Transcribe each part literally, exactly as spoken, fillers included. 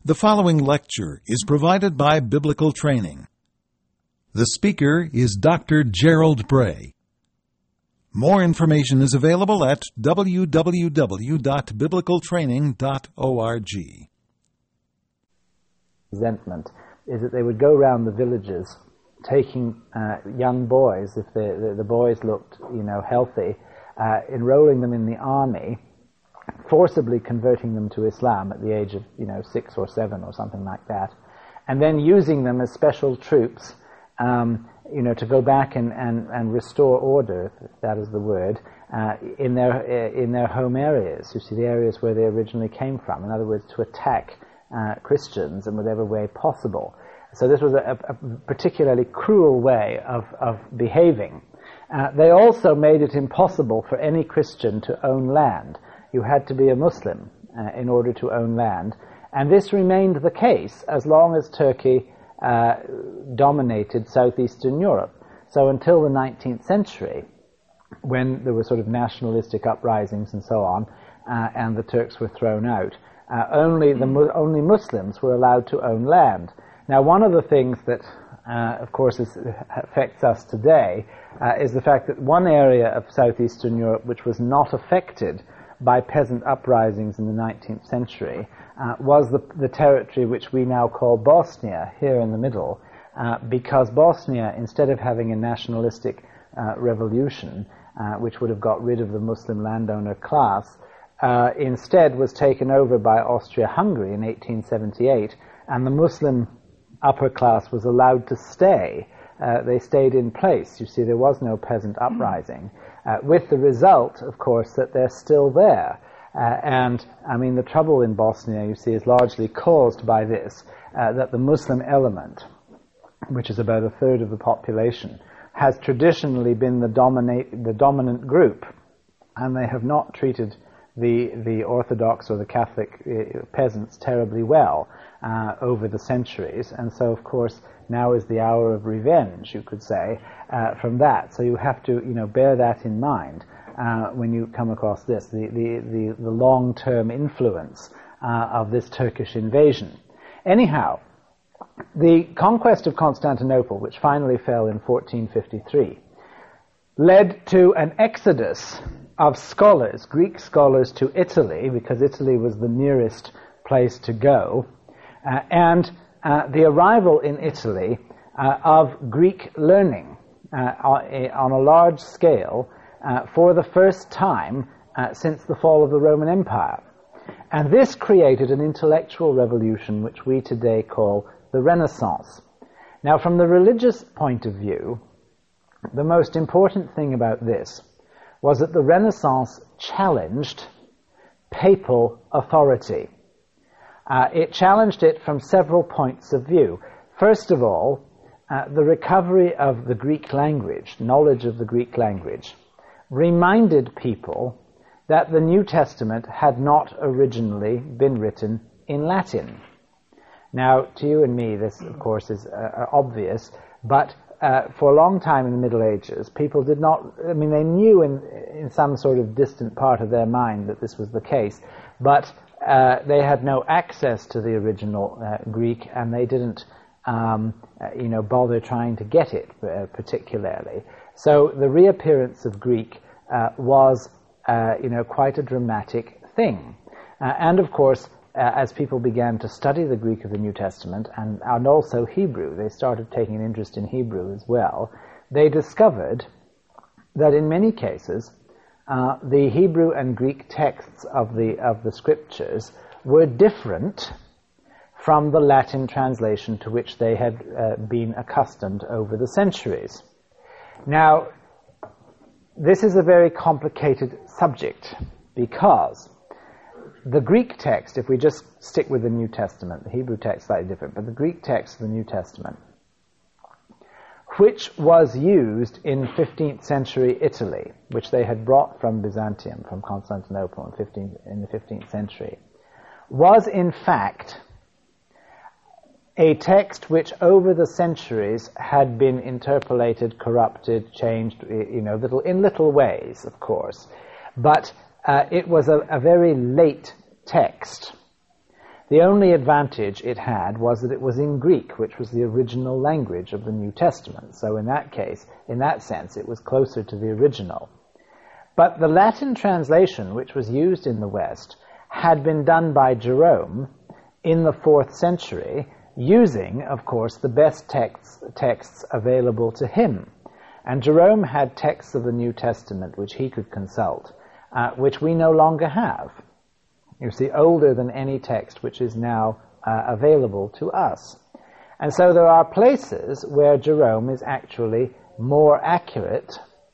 The following lecture is provided by Biblical Training. The speaker is Doctor Gerald Bray. More information is available at w w w dot biblical training dot org. Resentment is that they would go around the villages taking uh, young boys, if the, the, the boys looked, you know, healthy, uh, enrolling them in the army, forcibly converting them to Islam at the age of, you know, six or seven or something like that, and then using them as special troops, um, you know, to go back and, and, and restore order, if that is the word, uh, in their uh, in their home areas. You see, the areas where they originally came from. In other words, to attack uh, Christians in whatever way possible. So this was a, a particularly cruel way of, of behaving. Uh, they also made it impossible for any Christian to own land. You had to be a Muslim uh, in order to own land. And this remained the case as long as Turkey uh, dominated southeastern Europe. So until the nineteenth century, when there were sort of nationalistic uprisings and so on, uh, and the Turks were thrown out, uh, only, the, only Muslims were allowed to own land. Now, one of the things that, uh, of course, is, affects us today uh, is the fact that one area of southeastern Europe which was not affected by peasant uprisings in the nineteenth century uh, was the, the territory which we now call Bosnia, here in the middle, uh, because Bosnia, instead of having a nationalistic uh, revolution, uh, which would have got rid of the Muslim landowner class, uh, instead was taken over by Austria-Hungary in eighteen seventy-eight, and the Muslim upper class was allowed to stay. Uh, they stayed in place. You see, there was no peasant uprising, uh, with the result, of course, that they're still there. Uh, and, I mean, the trouble in Bosnia, you see, is largely caused by this, uh, that the Muslim element, which is about a third of the population, has traditionally been the, dominate, the dominant group, and they have not treated the, the Orthodox or the Catholic uh, peasants terribly well uh, over the centuries. And so, of course, now is the hour of revenge, you could say, uh, from that. So you have to, you know, bear that in mind uh, when you come across this, the, the, the, the long-term influence uh, of this Turkish invasion. Anyhow, the conquest of Constantinople, which finally fell in fourteen fifty-three, led to an exodus of scholars, Greek scholars, to Italy, because Italy was the nearest place to go, uh, and Uh, the arrival in Italy uh, of Greek learning uh, on a large scale uh, for the first time uh, since the fall of the Roman Empire. And this created an intellectual revolution which we today call the Renaissance. Now, from the religious point of view, the most important thing about this was that the Renaissance challenged papal authority. Uh, it challenged it from several points of view. First of all, uh, the recovery of the Greek language, knowledge of the Greek language, reminded people that the New Testament had not originally been written in Latin. Now, to you and me, this, of course, is uh, obvious, but uh, for a long time in the Middle Ages, people did not, I mean, they knew in, in some sort of distant part of their mind that this was the case, but Uh, they had no access to the original uh, Greek, and they didn't, um, uh, you know, bother trying to get it uh, particularly. So the reappearance of Greek uh, was, uh, you know, quite a dramatic thing. Uh, and of course, uh, as people began to study the Greek of the New Testament, and, and also Hebrew, they started taking an interest in Hebrew as well, they discovered that in many cases, Uh, the Hebrew and Greek texts of the of the scriptures were different from the Latin translation to which they had uh, been accustomed over the centuries. Now, this is a very complicated subject because the Greek text, if we just stick with the New Testament, the Hebrew text is slightly different, but the Greek text of the New Testament, which was used in fifteenth century Italy, which they had brought from Byzantium, from Constantinople in, fifteenth, in the fifteenth century, was in fact a text which over the centuries had been interpolated, corrupted, changed, you know, little, in little ways, of course. But uh, it was a, a very late text. The only advantage it had was that it was in Greek, which was the original language of the New Testament. So in that case, in that sense, it was closer to the original. But the Latin translation, which was used in the West, had been done by Jerome in the fourth century, using, of course, the best texts, texts available to him. And Jerome had texts of the New Testament which he could consult, uh, which we no longer have. You see, older than any text which is now uh, available to us. And so there are places where Jerome is actually more accurate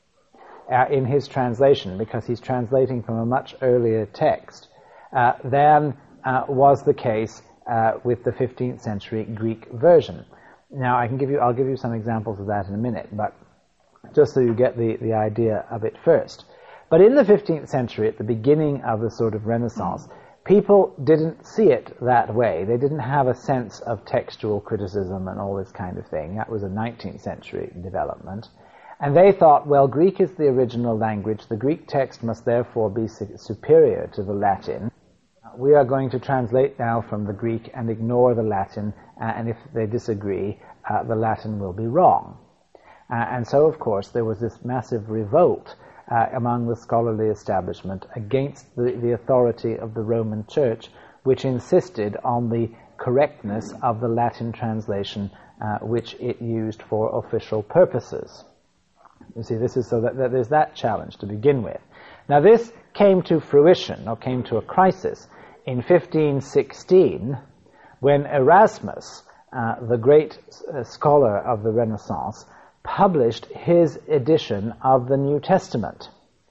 uh, in his translation, because he's translating from a much earlier text uh, than uh, was the case uh, with the fifteenth century Greek version. Now, I can give you, I'll give you some examples of that in a minute, but just so you get the, the idea of it first. But in the fifteenth century, at the beginning of the sort of Renaissance, people didn't see it that way. They didn't have a sense of textual criticism and all this kind of thing. That was a nineteenth century development. And they thought, well, Greek is the original language. The Greek text must therefore be su- superior to the Latin. We are going to translate now from the Greek and ignore the Latin, uh, and if they disagree, uh, the Latin will be wrong. Uh, and so, of course, there was this massive revolt uh, among the scholarly establishment against the, the authority of the Roman Church, which insisted on the correctness of the Latin translation uh, which it used for official purposes. You see, this is so that, that there's that challenge to begin with. Now, this came to fruition, or came to a crisis, in fifteen sixteen, when Erasmus, uh, the great uh, scholar of the Renaissance, published his edition of the New Testament,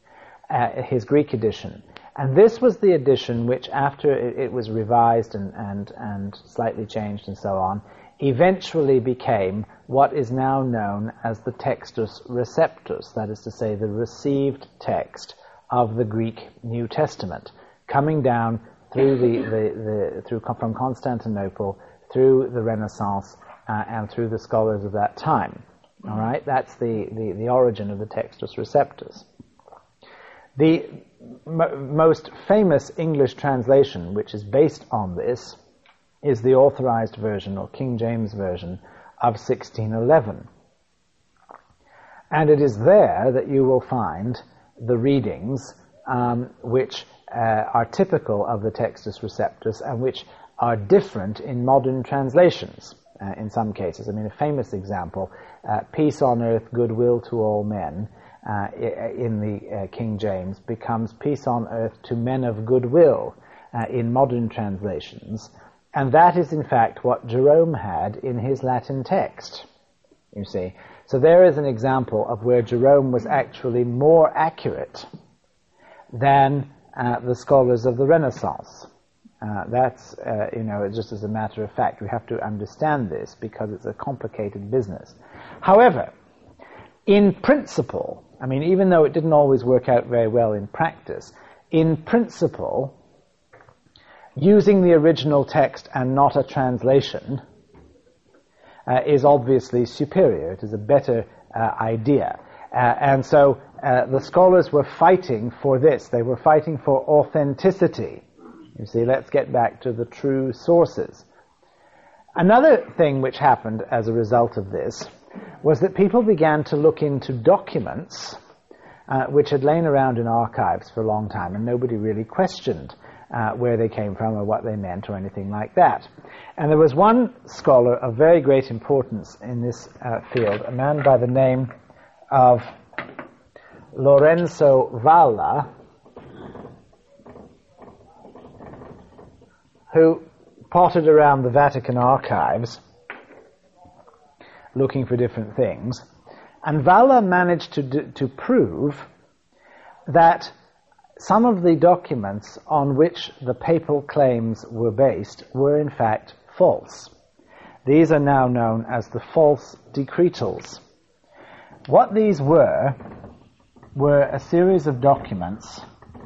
uh, his Greek edition. And this was the edition which, after it, it was revised and, and, and slightly changed and so on, eventually became what is now known as the Textus Receptus, that is to say, the received text of the Greek New Testament, coming down through the, the, the through from Constantinople, through the Renaissance, uh, and through the scholars of that time. All right, that's the, the, the origin of the Textus Receptus. The m- most famous English translation, which is based on this, is the Authorized Version, or King James Version, of sixteen eleven. And it is there that you will find the readings um, which uh, are typical of the Textus Receptus and which are different in modern translations. Uh, in some cases. I mean, a famous example, uh, peace on earth, goodwill to all men, uh, in the uh, King James, becomes peace on earth to men of goodwill uh, in modern translations. And that is, in fact, what Jerome had in his Latin text, you see. So there is an example of where Jerome was actually more accurate than uh, the scholars of the Renaissance. Uh, that's, uh, you know, just as a matter of fact. We have to understand this because it's a complicated business. However, in principle, I mean, even though it didn't always work out very well in practice, in principle, using the original text and not a translation uh, is obviously superior. It is a better uh, idea. Uh, and so uh, the scholars were fighting for this. They were fighting for authenticity. You see, let's get back to the true sources. Another thing which happened as a result of this was that people began to look into documents uh, which had lain around in archives for a long time, and nobody really questioned uh, where they came from or what they meant or anything like that. And there was one scholar of very great importance in this uh, field, a man by the name of Lorenzo Valla, who potted around the Vatican archives looking for different things. And Valla managed to do, to prove that some of the documents on which the papal claims were based were in fact false. These are now known as the false decretals. What these were were a series of documents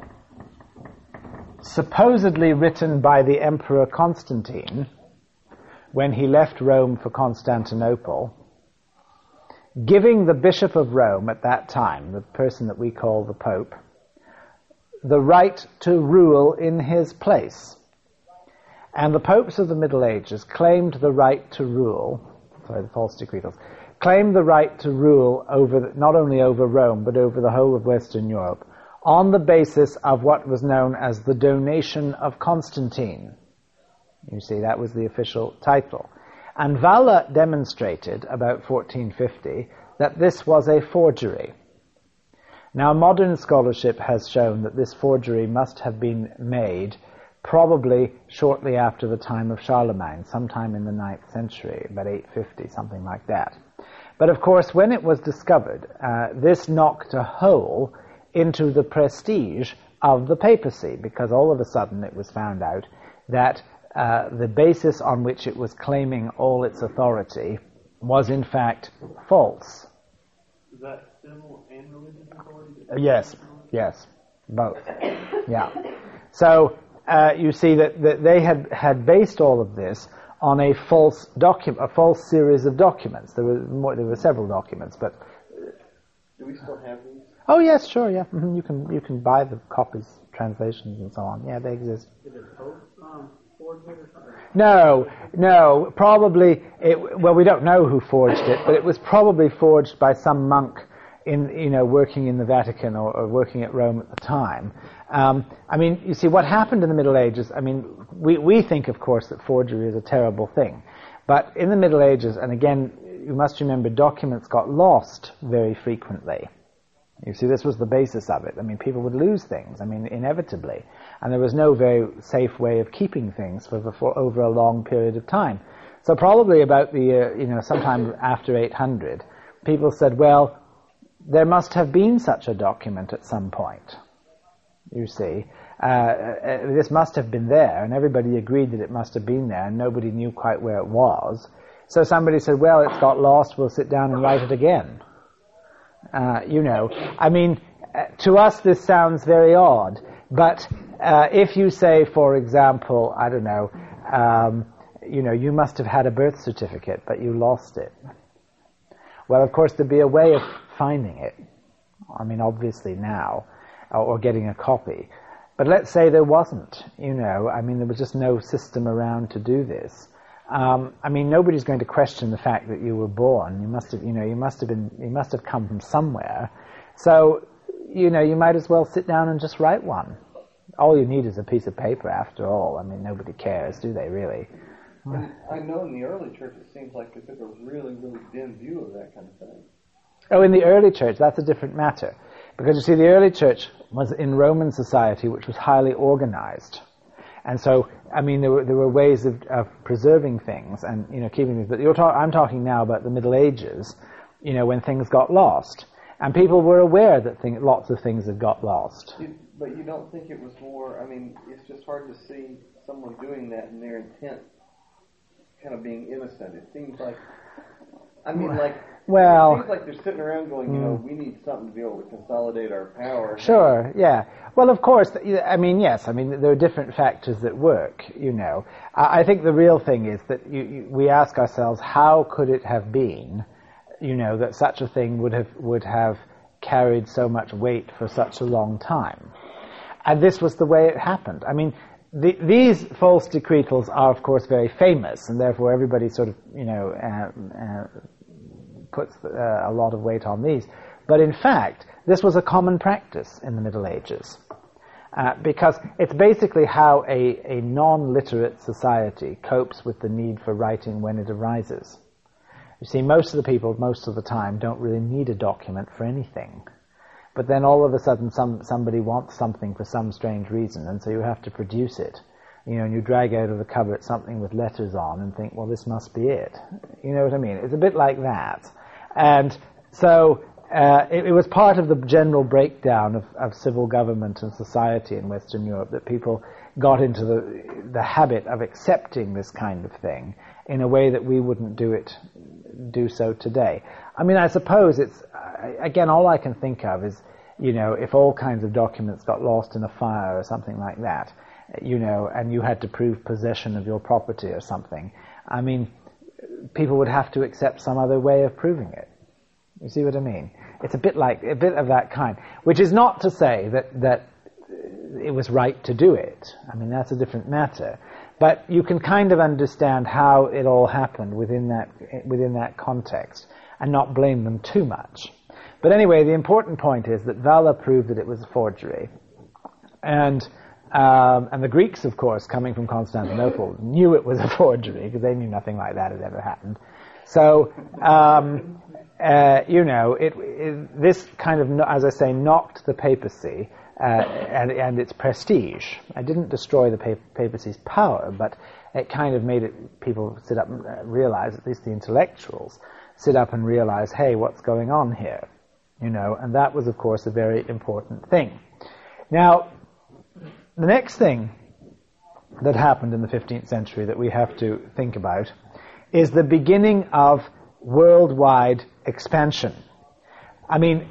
supposedly written by the Emperor Constantine when he left Rome for Constantinople, giving the Bishop of Rome at that time, the person that we call the Pope, the right to rule in his place. And the popes of the Middle Ages claimed the right to rule, sorry, the false decretals, claimed the right to rule over the, not only over Rome, but over the whole of Western Europe, on the basis of what was known as the donation of Constantine. You see, that was the official title. And Valla demonstrated, about fourteen fifty, that this was a forgery. Now, modern scholarship has shown that this forgery must have been made probably shortly after the time of Charlemagne, sometime in the ninth century, about eight fifty, something like that. But of course, when it was discovered, uh, this knocked a hole into the prestige of the papacy, because all of a sudden it was found out that uh, the basis on which it was claiming all its authority was in fact false. Is that civil and religious authority? Uh, yes, yes, both. Yeah. So uh, you see that, that they had, had based all of this on a false document, a false series of documents. There were more, there were several documents, but do we still have these? Oh yes, sure, yeah. Mm-hmm. You can you can buy the copies, translations, and so on. Yeah, they exist. Did it Pope um, forge it or something? No, no. Probably it. Well, we don't know who forged it, but it was probably forged by some monk in you know working in the Vatican or, or working at Rome at the time. Um, I mean, you see what happened in the Middle Ages. I mean, we we think, of course, that forgery is a terrible thing, but in the Middle Ages, and again, you must remember, documents got lost very frequently. You see, this was the basis of it. I mean, people would lose things, I mean, inevitably. And there was no very safe way of keeping things for, for over a long period of time. So probably about the, uh, you know, sometime after eight hundred, people said, well, there must have been such a document at some point. You see, uh, uh, this must have been there, and everybody agreed that it must have been there, and nobody knew quite where it was. So somebody said, well, it's got lost, we'll sit down and write it again. Uh, you know, I mean, uh, to us this sounds very odd, but uh, if you say, for example, I don't know, um, you know, you must have had a birth certificate, but you lost it. Well, of course, there'd be a way of finding it. I mean, obviously now, or, or getting a copy. But let's say there wasn't, you know, I mean, there was just no system around to do this. Um, I mean, nobody's going to question the fact that you were born. You must have, you know, you must have been, you must have come from somewhere. So, you know, you might as well sit down and just write one. All you need is a piece of paper, after all. I mean, nobody cares, do they, really? And I know in the early church it seems like they took a really, really dim view of that kind of thing. Oh, in the early church, that's a different matter. Because, you see, the early church was in Roman society, which was highly organized. And so, I mean, there were there were ways of, of preserving things and, you know, keeping things. But you're talk, I'm talking now about the Middle Ages, you know, when things got lost. And people were aware that thing, lots of things had got lost. You, but you don't think it was more, I mean, it's just hard to see someone doing that and their intent kind of being innocent. It seems like, I mean, like, well, it seems like they're sitting around going, you know, we need something to be able to consolidate our power. Sure, yeah. Well, of course, I mean, yes, I mean, there are different factors that work, you know. I think the real thing is that you, you, we ask ourselves, how could it have been, you know, that such a thing would have would have carried so much weight for such a long time? And this was the way it happened. I mean, the, these false decretals are, of course, very famous, and therefore everybody sort of, you know, uh, uh, puts uh, a lot of weight on these. But in fact, this was a common practice in the Middle Ages, uh, because it's basically how a, a non-literate society copes with the need for writing when it arises. You see, most of the people, most of the time, don't really need a document for anything. But then all of a sudden some, somebody wants something for some strange reason, and so you have to produce it. You know, and you drag out of the cupboard something with letters on and think, well, this must be it. You know what I mean? It's a bit like that. And so uh, it, it was part of the general breakdown of, of civil government and society in Western Europe that people got into the, the habit of accepting this kind of thing in a way that we wouldn't do it, do so today. I mean, I suppose it's, again, all I can think of is, you know, if all kinds of documents got lost in a fire or something like that, you know, and you had to prove possession of your property or something, I mean, people would have to accept some other way of proving it. You see what I mean? It's a bit like, a bit of that kind, which is not to say that, that it was right to do it. I mean, that's a different matter. But you can kind of understand how it all happened within that within that context and not blame them too much. But anyway, the important point is that Valla proved that it was a forgery. And um, and the Greeks, of course, coming from Constantinople, knew it was a forgery because they knew nothing like that had ever happened. So, um, uh, you know, it, it, this kind of, as I say, knocked the papacy uh, and, and its prestige. It didn't destroy the pap- papacy's power, but it kind of made it, people sit up and realize, at least the intellectuals, sit up and realize, hey, what's going on here? You know, and that was, of course, a very important thing. Now, the next thing that happened in the fifteenth century that we have to think about is the beginning of worldwide expansion. I mean,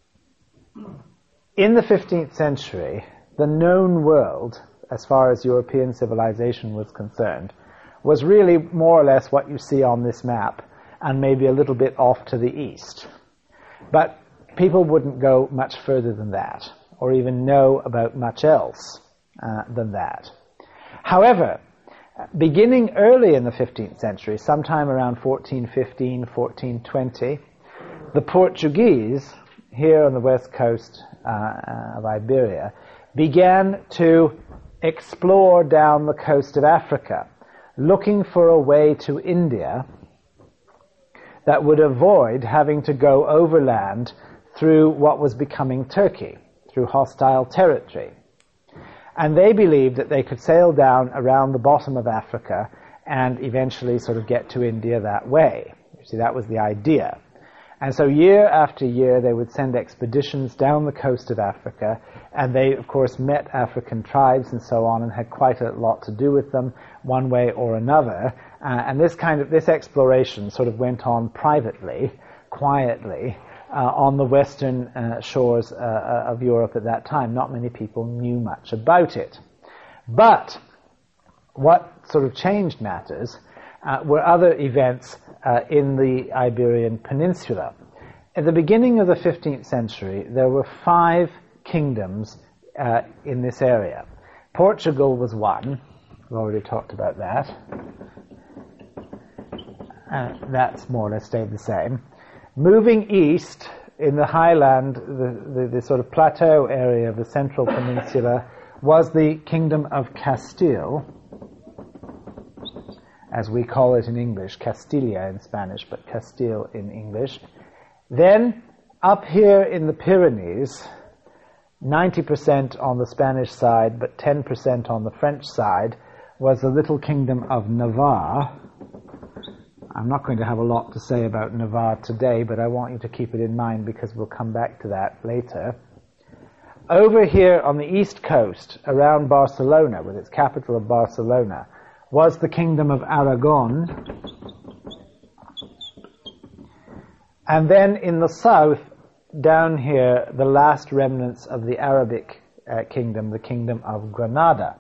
in the fifteenth century, the known world, as far as European civilization was concerned, was really more or less what you see on this map, and maybe a little bit off to the east. But people wouldn't go much further than that, or even know about much else uh, than that. However, beginning early in the fifteenth century, sometime around fourteen fifteen, fourteen twenty, the Portuguese, here on the west coast uh, of Iberia, began to explore down the coast of Africa, looking for a way to India that would avoid having to go overland through what was becoming Turkey, through hostile territory. And they believed that they could sail down around the bottom of Africa and eventually sort of get to India that way. You see, that was the idea. And so year after year they would send expeditions down the coast of Africa, and they, of course, met African tribes and so on and had quite a lot to do with them one way or another. Uh, and this kind of, this exploration sort of went on privately, quietly, Uh, on the western uh, shores uh, of Europe at that time. Not many people knew much about it. But what sort of changed matters uh, were other events uh, in the Iberian Peninsula. At the beginning of the fifteenth century, there were five kingdoms uh, in this area. Portugal was one. We've already talked about that. Uh, that's more or less stayed the same. Moving east in the highland, the, the, the sort of plateau area of the central peninsula, was the kingdom of Castile, as we call it in English, Castilla in Spanish, but Castile in English. Then, up here in the Pyrenees, ninety percent on the Spanish side, but ten percent on the French side, was the little kingdom of Navarre. I'm not going to have a lot to say about Navarre today, but I want you to keep it in mind because we'll come back to that later. Over here on the east coast, around Barcelona, with its capital of Barcelona, was the kingdom of Aragon. And then in the south, down here, the last remnants of the Arabic uh, kingdom, the kingdom of Granada.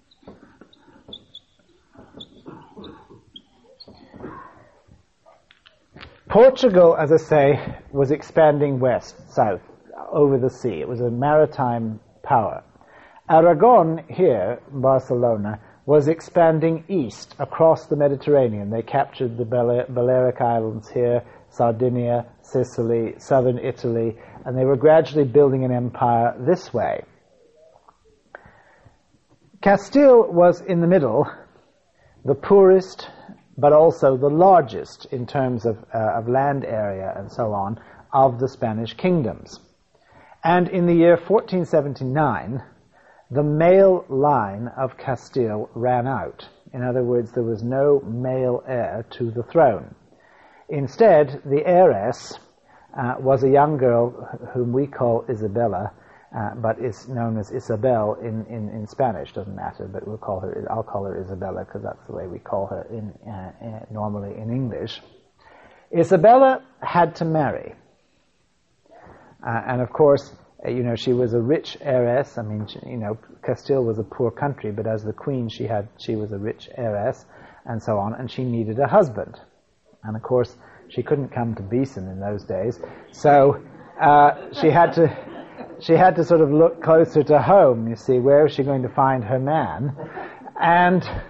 Portugal, as I say, was expanding west, south, over the sea. It was a maritime power. Aragon, here, Barcelona, was expanding east across the Mediterranean. They captured the Bale- Balearic Islands here, Sardinia, Sicily, southern Italy, and they were gradually building an empire this way. Castile was in the middle, the poorest, but also the largest in terms of, uh, of land area and so on, of the Spanish kingdoms. And in the year fourteen seventy-nine, the male line of Castile ran out. In other words, there was no male heir to the throne. Instead, the heiress uh, was a young girl whom we call Isabella, uh, but is known as Isabel in, in, in Spanish. Doesn't matter, but we'll call her. I'll call her Isabella because that's the way we call her in, uh, uh, normally in English. Isabella had to marry, uh, and of course, uh, you know, she was a rich heiress. I mean, she, you know, Castile was a poor country, but as the queen, she had she was a rich heiress, and so on, and she needed a husband. And of course, she couldn't come to Beeson in those days, so uh, she had to she had to sort of look closer to home. You see, where is she going to find her man? And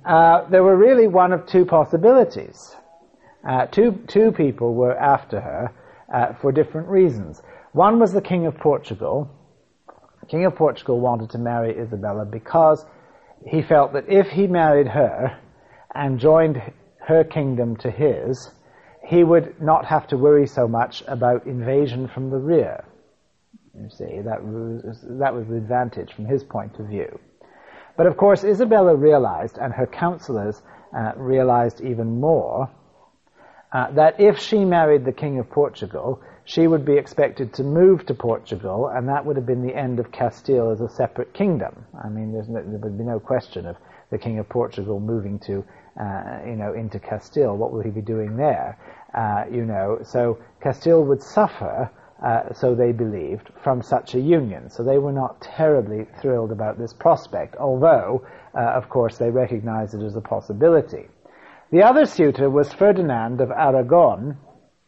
Uh, there were really one of two possibilities. Uh, two, two people were after her uh, for different reasons. One was the King of Portugal. The King of Portugal wanted to marry Isabella because he felt that if he married her and joined her kingdom to his, he would not have to worry so much about invasion from the rear. You see, that was, that was the advantage from his point of view. But of course, Isabella realized, and her counselors uh, realized even more, uh, that if she married the King of Portugal, she would be expected to move to Portugal, and that would have been the end of Castile as a separate kingdom. I mean, there's no, there would be no question of the King of Portugal moving to, uh, you know, into Castile. What will he be doing there? Uh, you know, so Castile would suffer, uh, so they believed, from such a union. So they were not terribly thrilled about this prospect, although, uh, of course, they recognized it as a possibility. The other suitor was Ferdinand of Aragon.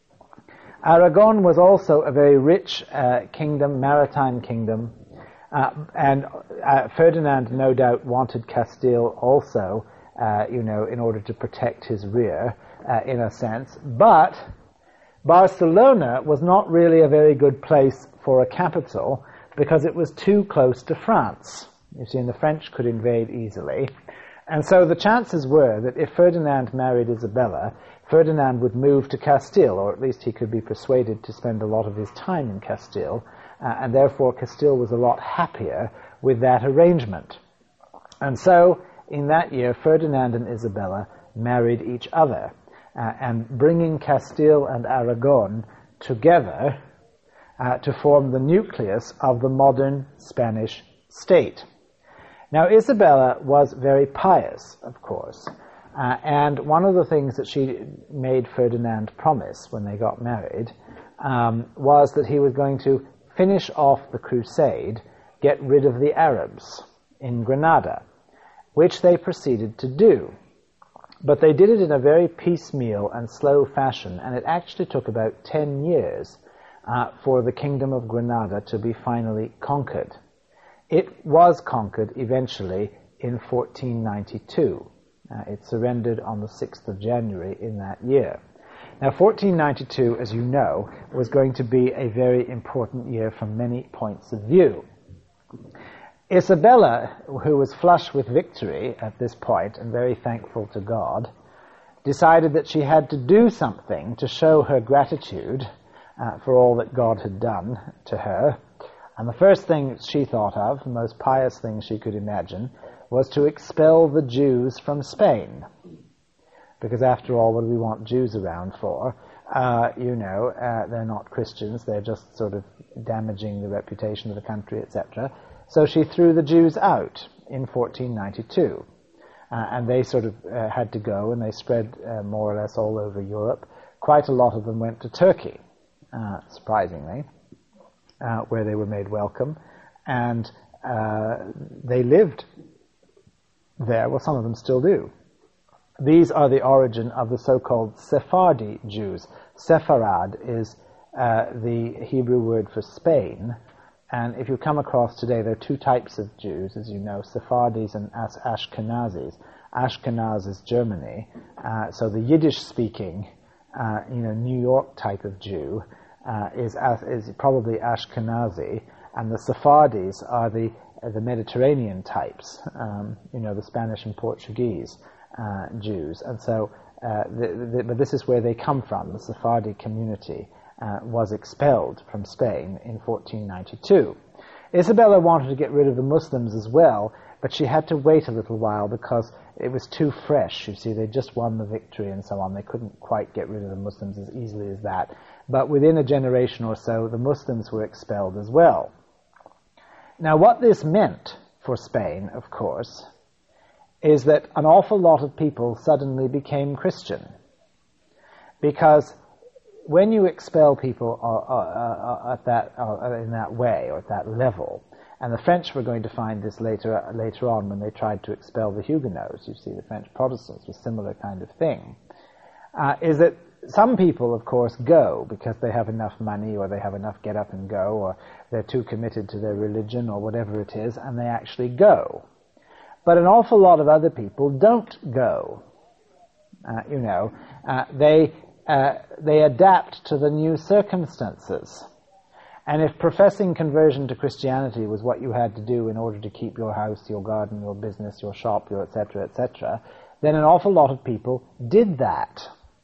Aragon was also a very rich uh, kingdom, maritime kingdom, uh, and uh, Ferdinand no doubt wanted Castile also, uh, you know, in order to protect his rear, uh, in a sense. But Barcelona was not really a very good place for a capital because it was too close to France. You see, and the French could invade easily. And so the chances were that if Ferdinand married Isabella, Ferdinand would move to Castile, or at least he could be persuaded to spend a lot of his time in Castile, uh, and therefore Castile was a lot happier with that arrangement. And so, in that year, Ferdinand and Isabella married each other, uh, and bringing Castile and Aragon together uh, to form the nucleus of the modern Spanish state. Now, Isabella was very pious, of course, uh, and one of the things that she made Ferdinand promise when they got married um, was that he was going to finish off the crusade, get rid of the Arabs in Granada, which they proceeded to do. But they did it in a very piecemeal and slow fashion, and it actually took about ten years uh, for the kingdom of Granada to be finally conquered. It was conquered eventually in fourteen ninety-two. Uh, it surrendered on the sixth of January in that year. Now, fourteen ninety-two, as you know, was going to be a very important year from many points of view. Isabella, who was flush with victory at this point and very thankful to God, decided that she had to do something to show her gratitude uh, for all that God had done to her. And the first thing she thought of, the most pious thing she could imagine, was to expel the Jews from Spain. Because after all, what do we want Jews around for? Uh, you know, uh, they're not Christians, they're just sort of damaging the reputation of the country, et cetera. So she threw the Jews out in fourteen ninety-two. Uh, and they sort of uh, had to go, and they spread uh, more or less all over Europe. Quite a lot of them went to Turkey, uh, surprisingly. Uh, where they were made welcome, and uh, they lived there. Well, some of them still do. These are the origin of the so-called Sephardi Jews. Sepharad is uh, the Hebrew word for Spain, and if you come across today, there are two types of Jews, as you know, Sephardis and As- Ashkenazis. Ashkenaz is Germany, uh, so the Yiddish-speaking, uh, you know, New York type of Jew, Uh, is is probably Ashkenazi, and the Sephardis are the uh, the Mediterranean types, um, you know, the Spanish and Portuguese uh, Jews, and so, uh, the, the, but this is where they come from. The Sephardi community uh, was expelled from Spain in fourteen ninety-two. Isabella wanted to get rid of the Muslims as well, but she had to wait a little while because it was too fresh. You see, they just won the victory and so on. They couldn't quite get rid of the Muslims as easily as that. But within a generation or so, the Muslims were expelled as well. Now, what this meant for Spain, of course, is that an awful lot of people suddenly became Christian. Because when you expel people uh, uh, uh, at that, uh, in that way, or at that level, and the French were going to find this later uh, later on when they tried to expel the Huguenots, you see, the French Protestants, was a similar kind of thing, uh, is that some people, of course, go because they have enough money, or they have enough get up and go, or they're too committed to their religion, or whatever it is, and they actually go. But an awful lot of other people don't go. Uh, you know, uh, they uh, they adapt to the new circumstances. And if professing conversion to Christianity was what you had to do in order to keep your house, your garden, your business, your shop, your et cetera, et cetera, then an awful lot of people did that.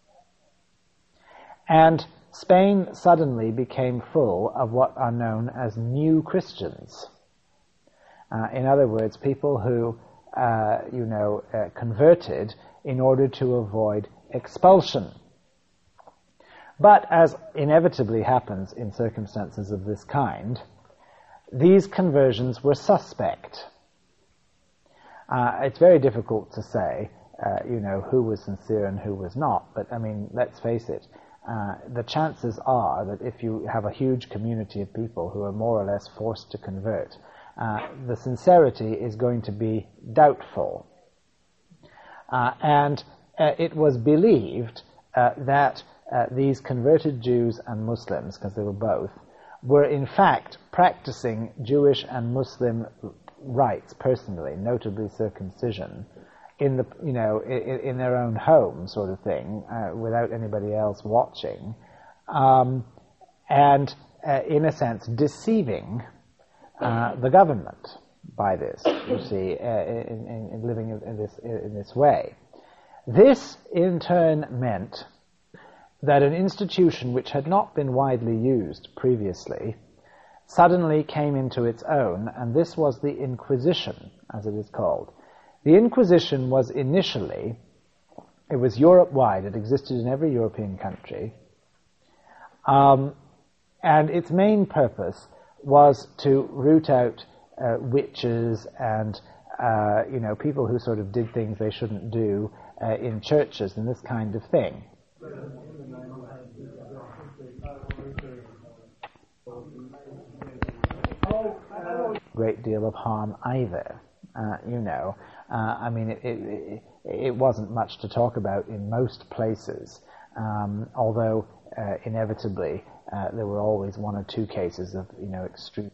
And Spain suddenly became full of what are known as new Christians. Uh, in other words, people who, uh, you know, uh, converted in order to avoid expulsion. But as inevitably happens in circumstances of this kind, these conversions were suspect. Uh, it's very difficult to say, uh, you know, who was sincere and who was not. But, I mean, let's face it, uh, the chances are that if you have a huge community of people who are more or less forced to convert, uh, the sincerity is going to be doubtful. Uh, and uh, it was believed uh, that Uh, these converted Jews and Muslims, because they were both, were in fact practicing Jewish and Muslim rites personally, notably circumcision, in the you know in, in their own home, sort of thing, uh, without anybody else watching, um, and uh, in a sense deceiving uh, the government by this. You see, uh, in, in, in living in this in this way, this in turn meant that an institution which had not been widely used previously suddenly came into its own, and this was the Inquisition, as it is called. The Inquisition was initially, it was Europe-wide, it existed in every European country, um, and its main purpose was to root out uh, witches and uh, you know, people who sort of did things they shouldn't do uh, in churches and this kind of thing. Great deal of harm either, uh, you know. Uh, I mean, it, it, it wasn't much to talk about in most places, um, although uh, inevitably uh, there were always one or two cases of, you know, extreme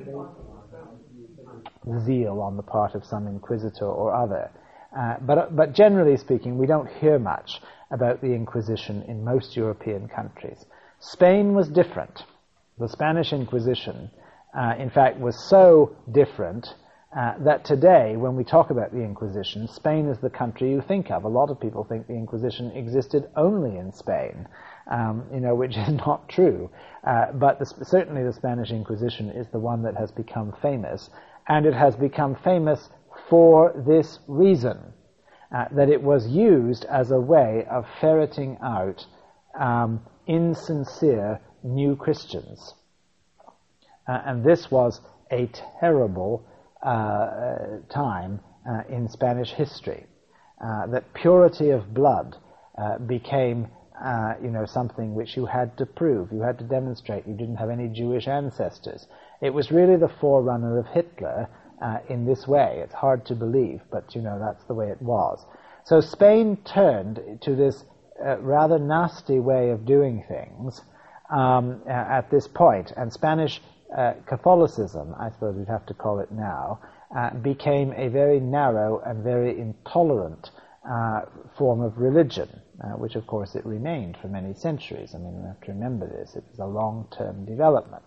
zeal on the part of some inquisitor or other. Uh, but, but generally speaking, we don't hear much about the Inquisition in most European countries. Spain was different. The Spanish Inquisition, uh, in fact, was so different uh, that today, when we talk about the Inquisition, Spain is the country you think of. A lot of people think the Inquisition existed only in Spain, um, you know, which is not true. Uh, but the, certainly the Spanish Inquisition is the one that has become famous, and it has become famous for this reason, uh, that it was used as a way of ferreting out um, insincere new Christians. Uh, and this was a terrible uh, time uh, in Spanish history, uh, that purity of blood uh, became uh, you know, something which you had to prove, you had to demonstrate you didn't have any Jewish ancestors. It was really the forerunner of Hitler uh, in this way. It's hard to believe, but you know, that's the way it was. So Spain turned to this uh, rather nasty way of doing things um, at this point, and Spanish uh, Catholicism, I suppose we'd have to call it now, uh, became a very narrow and very intolerant uh, form of religion, uh, which of course it remained for many centuries. I mean, we have to remember this. It was a long-term development.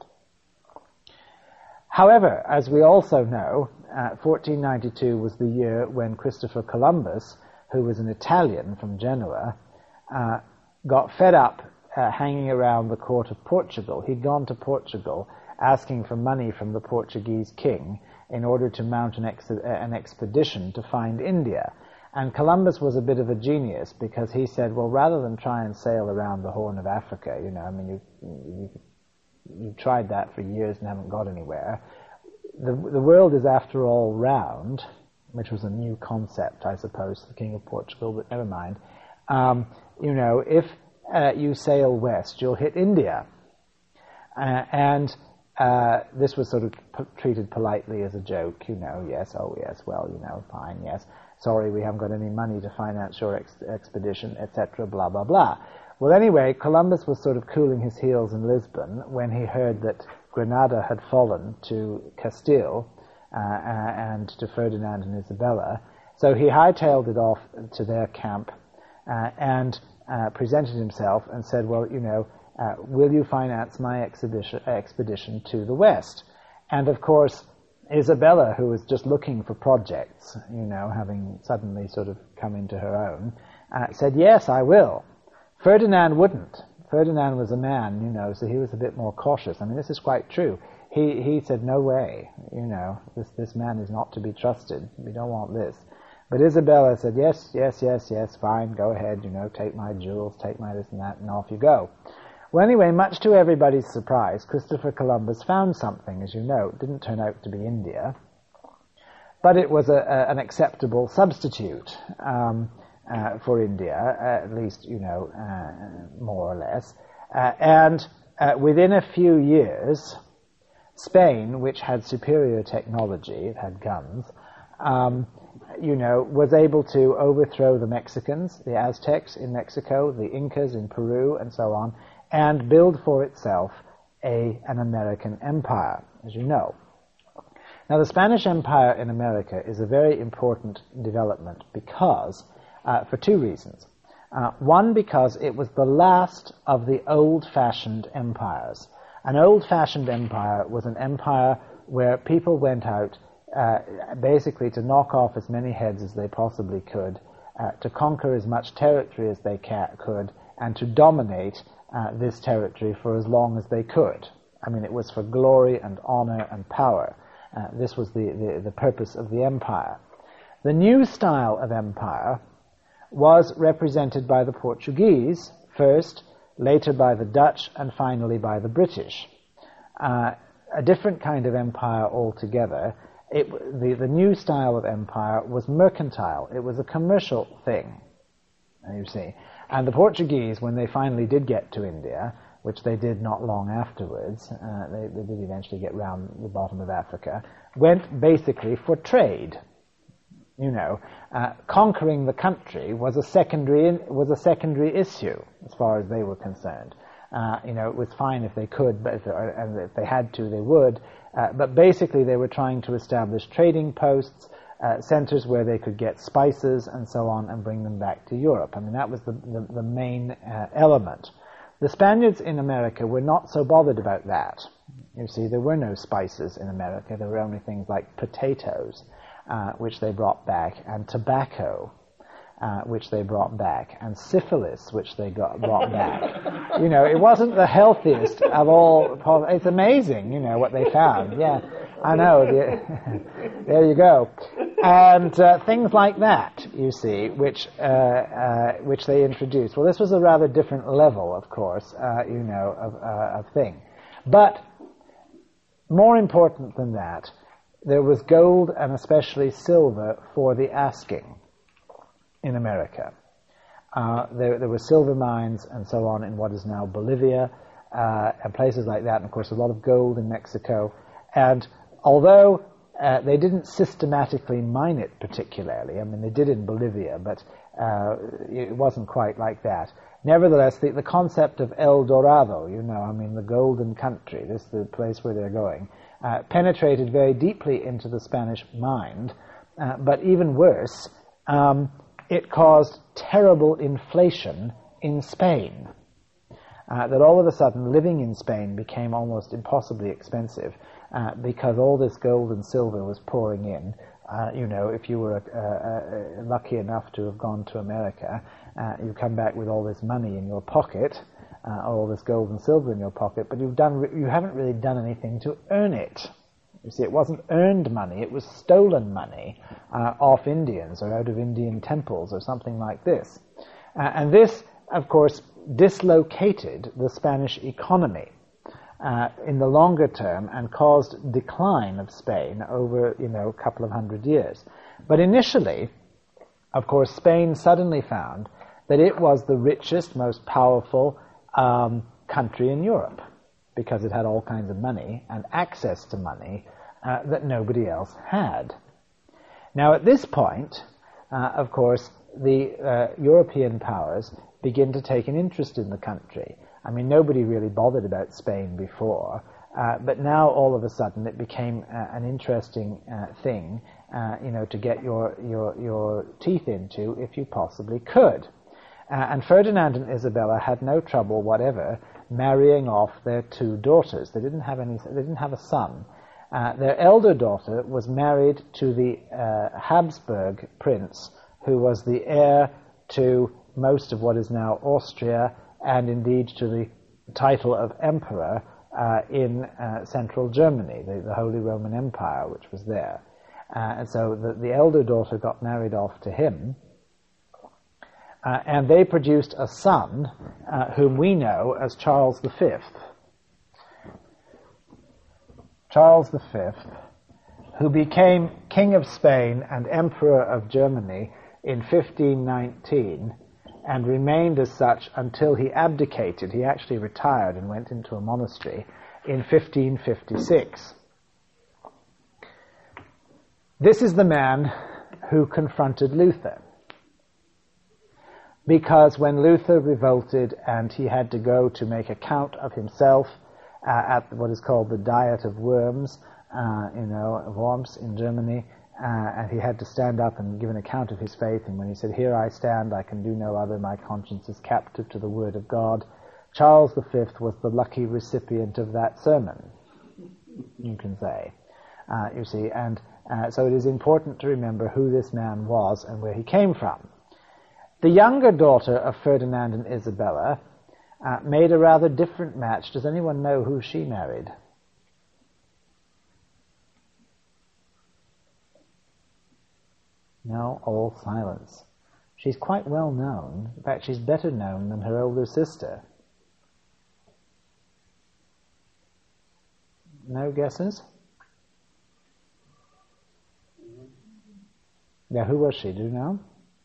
However, as we also know, uh, fourteen ninety-two was the year when Christopher Columbus, who was an Italian from Genoa, uh, got fed up uh, hanging around the court of Portugal. He'd gone to Portugal asking for money from the Portuguese king in order to mount an, ex- an expedition to find India. And Columbus was a bit of a genius, because he said, well, rather than try and sail around the Horn of Africa, you know, I mean, you, you, you've tried that for years and haven't got anywhere. The, the world is, after all, round, which was a new concept, I suppose, to the King of Portugal, but never mind. Um, you know, if uh, you sail west, you'll hit India. Uh, and uh, this was sort of p- treated politely as a joke, you know, yes, oh yes, well, you know, fine, yes. Sorry, we haven't got any money to finance your ex- expedition, et cetera, blah, blah, blah. Well, anyway, Columbus was sort of cooling his heels in Lisbon when he heard that Granada had fallen to Castile, uh, and to Ferdinand and Isabella. So he hightailed it off to their camp uh, and uh, presented himself and said, well, you know, uh, will you finance my expedition, expedition to the West? And of course, Isabella, who was just looking for projects, you know, having suddenly sort of come into her own, uh, said, yes, I will. Ferdinand wouldn't. Ferdinand was a man, you know, so he was a bit more cautious. I mean, this is quite true. He he said, no way, you know, this, this man is not to be trusted. We don't want this. But Isabella said, yes, yes, yes, yes, fine, go ahead, you know, take my jewels, take my this and that, and off you go. Well, anyway, much to everybody's surprise, Christopher Columbus found something, as you know. It didn't turn out to be India, but it was a, a, an acceptable substitute um, uh, for India, uh, at least, you know, uh, more or less. Uh, and uh, within a few years, Spain, which had superior technology, it had guns, um, you know, was able to overthrow the Mexicans, the Aztecs in Mexico, the Incas in Peru, and so on, and build for itself a, an American empire, as you know. Now, the Spanish Empire in America is a very important development because, uh, for two reasons. Uh, one, because it was the last of the old-fashioned empires. An old-fashioned empire was an empire where people went out uh, basically to knock off as many heads as they possibly could, uh, to conquer as much territory as they ca- could, and to dominate Uh, this territory for as long as they could. I mean, it was for glory and honor and power. Uh, this was the, the, the purpose of the empire. The new style of empire was represented by the Portuguese first, later by the Dutch, and finally by the British. Uh, a different kind of empire altogether. It, the, the new style of empire was mercantile. It was a commercial thing, you see. And the Portuguese, when they finally did get to India, which they did not long afterwards, uh, they, they did eventually get round the bottom of Africa, went basically for trade. You know, uh, conquering the country was a secondary was a secondary issue as far as they were concerned. Uh, you know, it was fine if they could, but if, and if they had to, they would. Uh, but basically, they were trying to establish trading posts. Uh, centers where they could get spices and so on and bring them back to Europe. I mean, that was the, the, the main uh, element. The Spaniards in America were not so bothered about that. You see, there were no spices in America. There were only things like potatoes, uh, which they brought back, and tobacco, uh, which they brought back, and syphilis, which they got brought back. You know, it wasn't the healthiest of all. It's amazing, you know, what they found. Yeah, I know. There you go. And uh, things like that, you see, which uh, uh, which they introduced. Well, this was a rather different level, of course, uh, you know, of, uh, of thing. But more important than that, there was gold and especially silver for the asking in America. Uh, there, there were silver mines and so on in what is now Bolivia uh, and places like that, and of course a lot of gold in Mexico. And although Uh, they didn't systematically mine it particularly. I mean, they did in Bolivia, but uh, it wasn't quite like that. Nevertheless, the, the concept of El Dorado, you know, I mean, the golden country, this is the place where they're going, uh, penetrated very deeply into the Spanish mind. Uh, but even worse, um, it caused terrible inflation in Spain. Uh, that all of a sudden, living in Spain became almost impossibly expensive. Uh, because all this gold and silver was pouring in. Uh, you know, if you were uh, uh, lucky enough to have gone to America, uh, you come back with all this money in your pocket, uh, all this gold and silver in your pocket, but you've done, re- you haven't really done anything to earn it. You see, it wasn't earned money, it was stolen money uh, off Indians or out of Indian temples or something like this. Uh, and this, of course, dislocated the Spanish economy Uh, in the longer term and caused decline of Spain over, you know, a couple of hundred years. But initially, of course, Spain suddenly found that it was the richest, most powerful um, country in Europe because it had all kinds of money and access to money uh, that nobody else had. Now, at this point, uh, of course, the uh, European powers begin to take an interest in the country. I mean, nobody really bothered about Spain before, Uh, but now, all of a sudden, it became uh, an interesting uh, thing, uh, you know, to get your, your, your teeth into if you possibly could. Uh, and Ferdinand and Isabella had no trouble whatever marrying off their two daughters. They didn't have any. They didn't have a son. Uh, their elder daughter was married to the uh, Habsburg prince, who was the heir to most of what is now Austria, and indeed to the title of emperor uh, in uh, central Germany, the, the Holy Roman Empire, which was there. Uh, and so the, the elder daughter got married off to him, uh, and they produced a son uh, whom we know as Charles the Fifth. Charles the Fifth, who became King of Spain and Emperor of Germany in fifteen nineteen, and remained as such until he abdicated. He actually retired and went into a monastery in fifteen fifty-six. This is the man who confronted Luther. Because when Luther revolted and he had to go to make account of himself uh, at what is called the Diet of Worms, uh, you know, Worms in Germany, Uh, and he had to stand up and give an account of his faith, and when he said, "Here I stand, I can do no other, my conscience is captive to the word of God," Charles the Fifth was the lucky recipient of that sermon, you can say. Uh, you see, and uh, so it is important to remember who this man was and where he came from. The younger daughter of Ferdinand and Isabella uh, made a rather different match. Does anyone know who she married? No, all silence. She's quite well known. In fact, she's better known than her older sister. No guesses? Yeah, who was she? Do you know?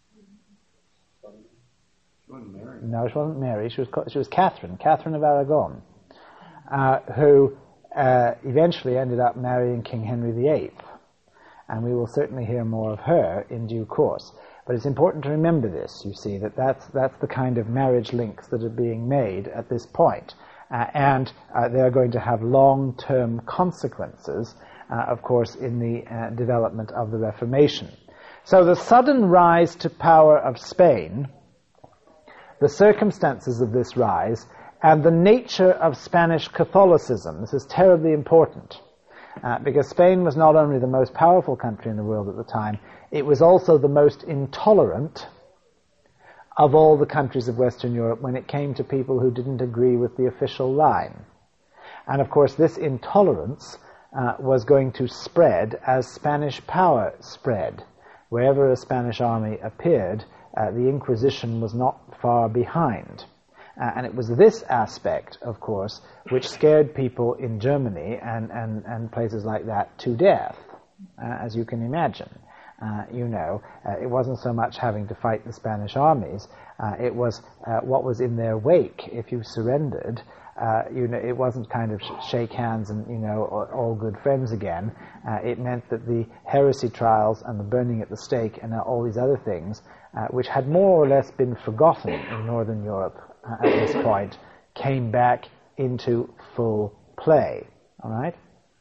She wasn't Mary. No, she wasn't Mary. She was she was Catherine, Catherine of Aragon, uh, who uh, eventually ended up marrying King Henry the Eighth. And we will certainly hear more of her in due course. But it's important to remember this, you see, that that's, that's the kind of marriage links that are being made at this point. Uh, and uh, they're going to have long-term consequences, uh, of course, in the uh, development of the Reformation. So the sudden rise to power of Spain, the circumstances of this rise, and the nature of Spanish Catholicism, this is terribly important. Uh, because Spain was not only the most powerful country in the world at the time, it was also the most intolerant of all the countries of Western Europe when it came to people who didn't agree with the official line. And of course this intolerance uh, was going to spread as Spanish power spread. Wherever a Spanish army appeared, uh, the Inquisition was not far behind. Uh, and it was this aspect, of course, which scared people in Germany and, and, and places like that to death, uh, as you can imagine. Uh, you know, uh, it wasn't so much having to fight the Spanish armies, uh, it was uh, what was in their wake. If you surrendered, uh, you know, it wasn't kind of sh- shake hands and, you know, all good friends again. Uh, it meant that the heresy trials and the burning at the stake and all these other things, uh, which had more or less been forgotten in Northern Europe uh, at this point, came back into full play. All right?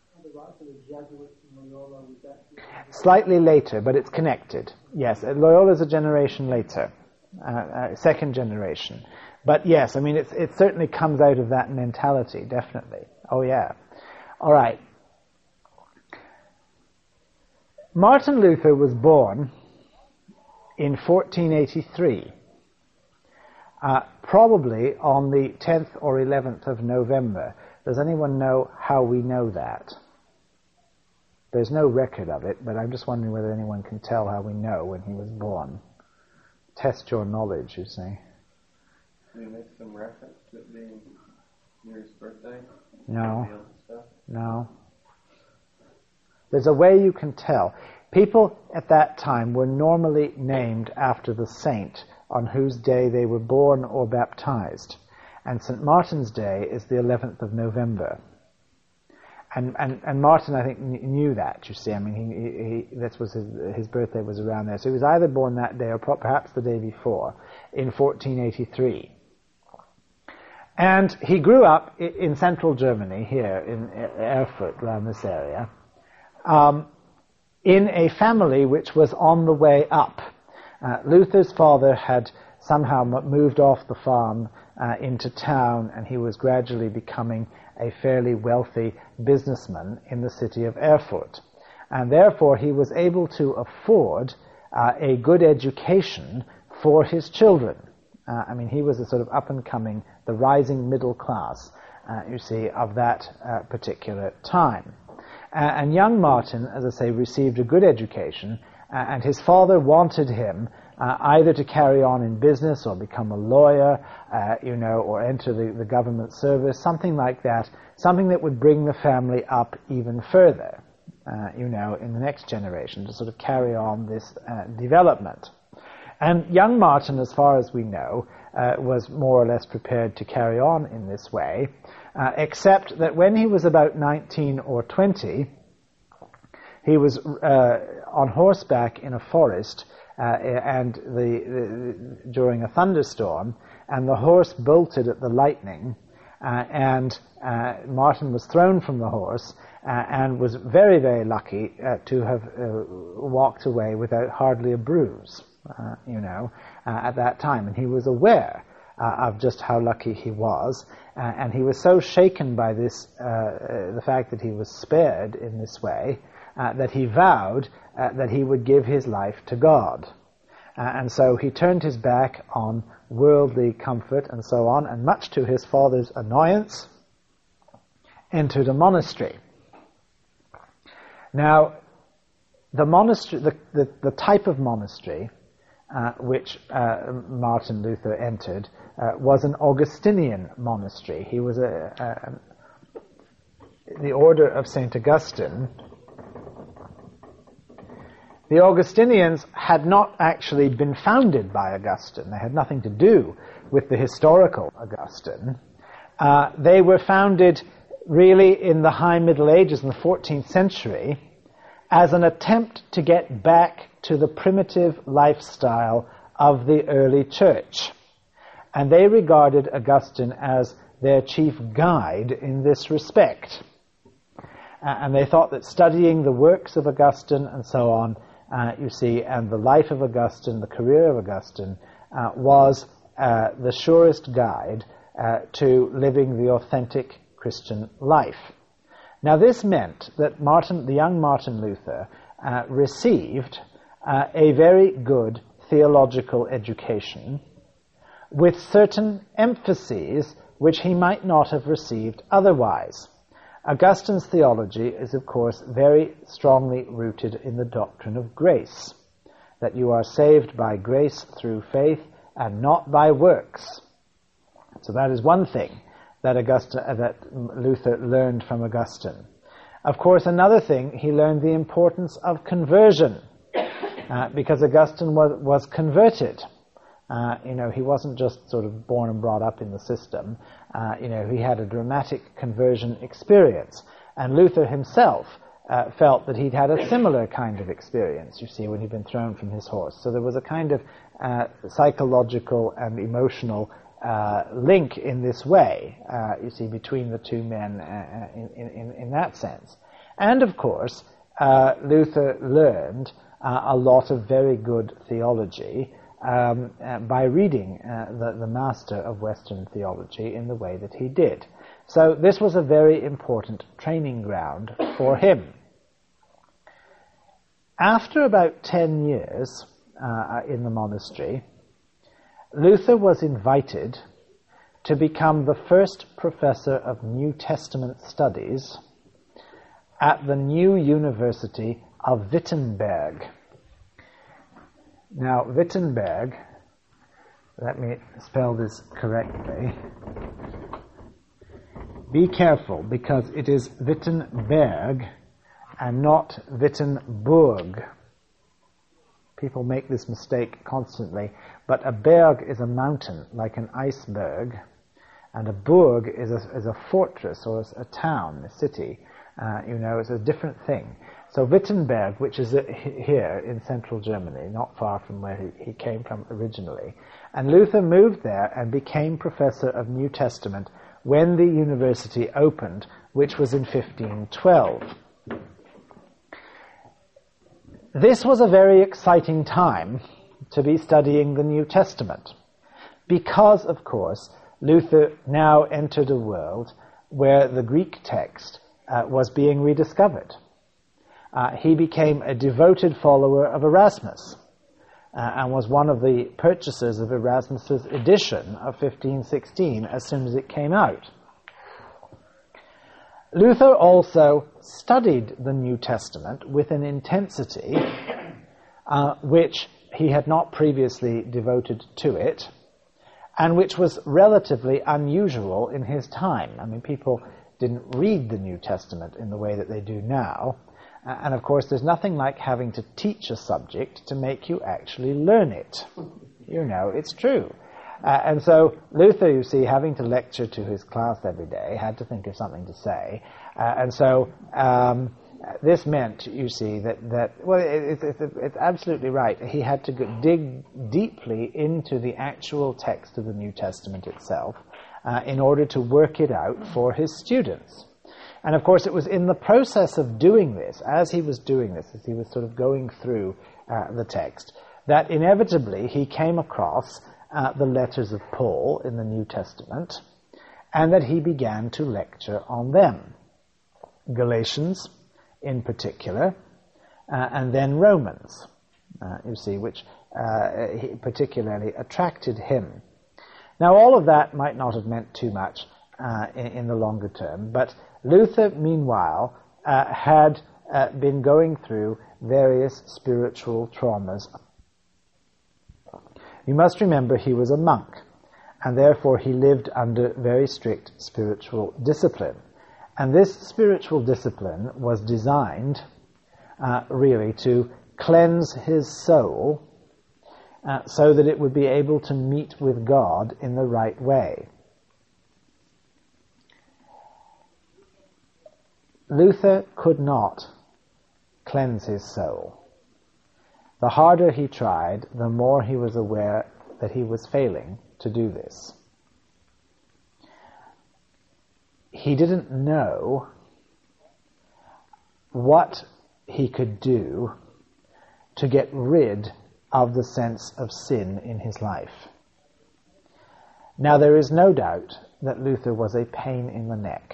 Slightly later, but it's connected. Yes, Loyola's a generation later, uh, uh, second generation. But yes, I mean, it's, it certainly comes out of that mentality, definitely. Oh yeah. All right. Martin Luther was born in fourteen eighty-three, uh, probably on the tenth or eleventh of November. Does anyone know how we know that? There's no record of it, but I'm just wondering whether anyone can tell how we know when he was born. Test your knowledge, you say. Can you make some reference to it being near his birthday? No. No. There's a way you can tell. People at that time were normally named after the saint on whose day they were born or baptized. And Saint Martin's Day is the eleventh of November. And, and, and Martin, I think, knew that, you see. I mean, he, he, that was his, his birthday was around there. So he was either born that day or perhaps the day before, in fourteen eighty-three. And he grew up in central Germany, here in Erfurt, around this area, um, in a family which was on the way up. Uh, Luther's father had somehow moved off the farm uh, into town, and he was gradually becoming a fairly wealthy businessman in the city of Erfurt. And therefore he was able to afford uh, a good education for his children. Uh, I mean, he was a sort of up-and-coming, the rising middle class, uh, you see, of that uh, particular time. Uh, and young Martin, as I say, received a good education, uh, and his father wanted him uh, either to carry on in business or become a lawyer, uh, you know, or enter the, the government service, something like that, something that would bring the family up even further, uh, you know, in the next generation, to sort of carry on this uh, development. And young Martin, as far as we know, uh, was more or less prepared to carry on in this way, uh, except that when he was about nineteen or twenty, he was uh, on horseback in a forest uh, and the, the, during a thunderstorm, and the horse bolted at the lightning, uh, and uh, Martin was thrown from the horse uh, and was very, very lucky uh, to have uh, walked away without hardly a bruise. Uh, you know, uh, at that time. And he was aware uh, of just how lucky he was, uh, and he was so shaken by this, uh, uh, the fact that he was spared in this way, uh, that he vowed uh, that he would give his life to God. Uh, and so he turned his back on worldly comfort and so on, and much to his father's annoyance, entered a monastery. Now, the monastery, the, the, the type of monastery Uh, which uh, Martin Luther entered uh, was an Augustinian monastery. He was a, a, the order of Saint Augustine. The Augustinians had not actually been founded by Augustine. They had nothing to do with the historical Augustine. Uh, they were founded really in the High Middle Ages, in the fourteenth century, as an attempt to get back to the primitive lifestyle of the early church. And they regarded Augustine as their chief guide in this respect. Uh, and they thought that studying the works of Augustine and so on, uh, you see, and the life of Augustine, the career of Augustine, uh, was uh, the surest guide uh, to living the authentic Christian life. Now this meant that Martin, the young Martin Luther, uh, received uh, a very good theological education with certain emphases which he might not have received otherwise. Augustine's theology is, of course, very strongly rooted in the doctrine of grace, that you are saved by grace through faith and not by works. So that is one thing that Augustine, uh, that Luther learned from Augustine. Of course, another thing, he learned the importance of conversion, uh, because Augustine was, was converted. Uh, you know, he wasn't just sort of born and brought up in the system. Uh, you know, he had a dramatic conversion experience. And Luther himself uh, felt that he'd had a similar kind of experience, you see, when he'd been thrown from his horse. So there was a kind of uh, psychological and emotional uh, link in this way, uh, you see, between the two men uh, in, in, in that sense. And, of course, uh, Luther learned uh, a lot of very good theology Um, uh, by reading uh, the, the master of Western theology in the way that he did. So this was a very important training ground for him. After about ten years uh, in the monastery, Luther was invited to become the first professor of New Testament studies at the new University of Wittenberg. Now, Wittenberg, let me spell this correctly. Be careful, because it is Wittenberg and not Wittenburg. People make this mistake constantly, but a berg is a mountain, like an iceberg, and a burg is a, is a fortress or a town, a city. Uh, you know, it's a different thing. So Wittenberg, which is here in central Germany, not far from where he, he came from originally, and Luther moved there and became professor of New Testament when the university opened, which was in fifteen twelve. This was a very exciting time to be studying the New Testament, because, of course, Luther now entered a world where the Greek text uh, was being rediscovered. Uh, he became a devoted follower of Erasmus uh, and was one of the purchasers of Erasmus's edition of fifteen sixteen as soon as it came out. Luther also studied the New Testament with an intensity uh, which he had not previously devoted to it, and which was relatively unusual in his time. I mean, people didn't read the New Testament in the way that they do now, uh, and of course there's nothing like having to teach a subject to make you actually learn it. You know, it's true. Uh, and so Luther, you see, having to lecture to his class every day, had to think of something to say. Uh, and so um, this meant, you see, that, that well, it, it, it, it's absolutely right. He had to go dig deeply into the actual text of the New Testament itself uh, in order to work it out for his students. And of course, it was in the process of doing this, as he was doing this, as he was sort of going through uh, the text, that inevitably he came across Uh, the letters of Paul in the New Testament, and that he began to lecture on them. Galatians, in particular, uh, and then Romans, uh, you see, which uh, particularly attracted him. Now, all of that might not have meant too much uh, in, in the longer term, but Luther, meanwhile, uh, had uh, been going through various spiritual traumas. You must remember he was a monk, and therefore he lived under very strict spiritual discipline. And this spiritual discipline was designed uh, really to cleanse his soul uh, so that it would be able to meet with God in the right way. Luther could not cleanse his soul. The harder he tried, the more he was aware that he was failing to do this. He didn't know what he could do to get rid of the sense of sin in his life. Now, there is no doubt that Luther was a pain in the neck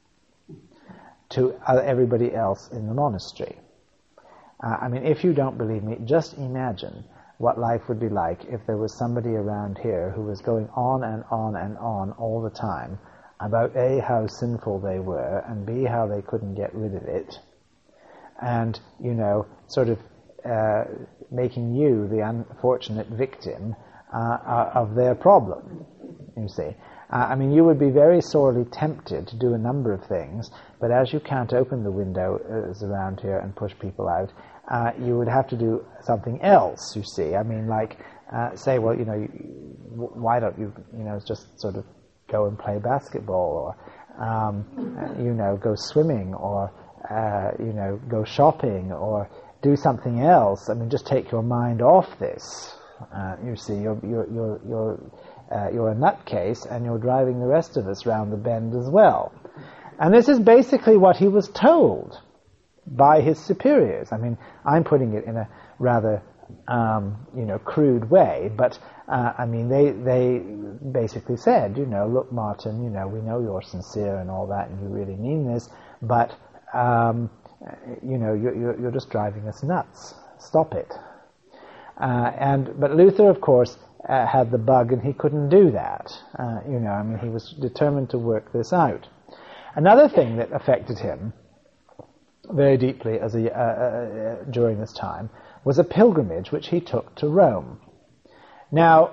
to everybody else in the monastery. Uh, I mean, if you don't believe me, just imagine what life would be like if there was somebody around here who was going on and on and on all the time about A, how sinful they were, and B, how they couldn't get rid of it, and, you know, sort of uh, making you the unfortunate victim uh, of their problem, you see. Uh, I mean, you would be very sorely tempted to do a number of things, but as you can't open the windows around here and push people out, uh, you would have to do something else, you see. I mean, like, uh, say, well, you know, you, why don't you, you know, just sort of go and play basketball, or, um, you know, go swimming, or, uh, you know, go shopping, or do something else. I mean, just take your mind off this. Uh, you see, you're, you're, you're, you're Uh, you're a nutcase, and you're driving the rest of us round the bend as well. And this is basically what he was told by his superiors. I mean, I'm putting it in a rather, um, you know, crude way, but, uh, I mean, they they basically said, you know, look, Martin, you know, we know you're sincere and all that, and you really mean this, but, um, you know, you're, you're, you're just driving us nuts. Stop it. Uh, and but Luther, of course, Uh, had the bug, and he couldn't do that. Uh, you know, I mean, he was determined to work this out. Another thing that affected him very deeply as a, uh, uh, during this time was a pilgrimage which he took to Rome. Now,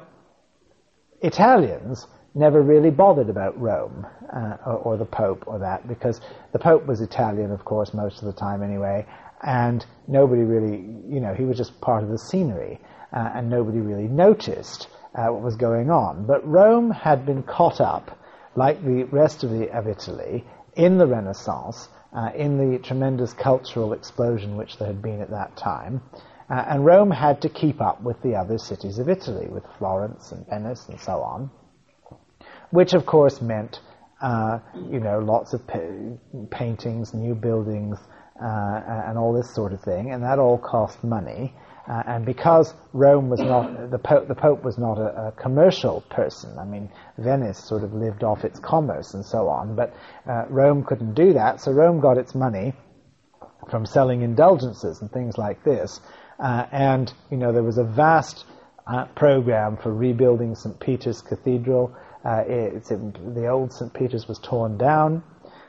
Italians never really bothered about Rome uh, or, or the Pope or that, because the Pope was Italian, of course, most of the time anyway, and nobody really, you know, he was just part of the scenery. Uh, and nobody really noticed uh, what was going on. But Rome had been caught up, like the rest of, the, of Italy, in the Renaissance, uh, in the tremendous cultural explosion which there had been at that time. Uh, and Rome had to keep up with the other cities of Italy, with Florence and Venice and so on, which of course meant, uh, you know, lots of pa- paintings, new buildings, uh, and all this sort of thing, and that all cost money. Uh, and because Rome was not, the Pope, the Pope was not a, a commercial person. I mean, Venice sort of lived off its commerce and so on, but uh, Rome couldn't do that, so Rome got its money from selling indulgences and things like this. Uh, and, you know, there was a vast uh, program for rebuilding Saint Peter's Cathedral. Uh, it's in, the old Saint Peter's was torn down,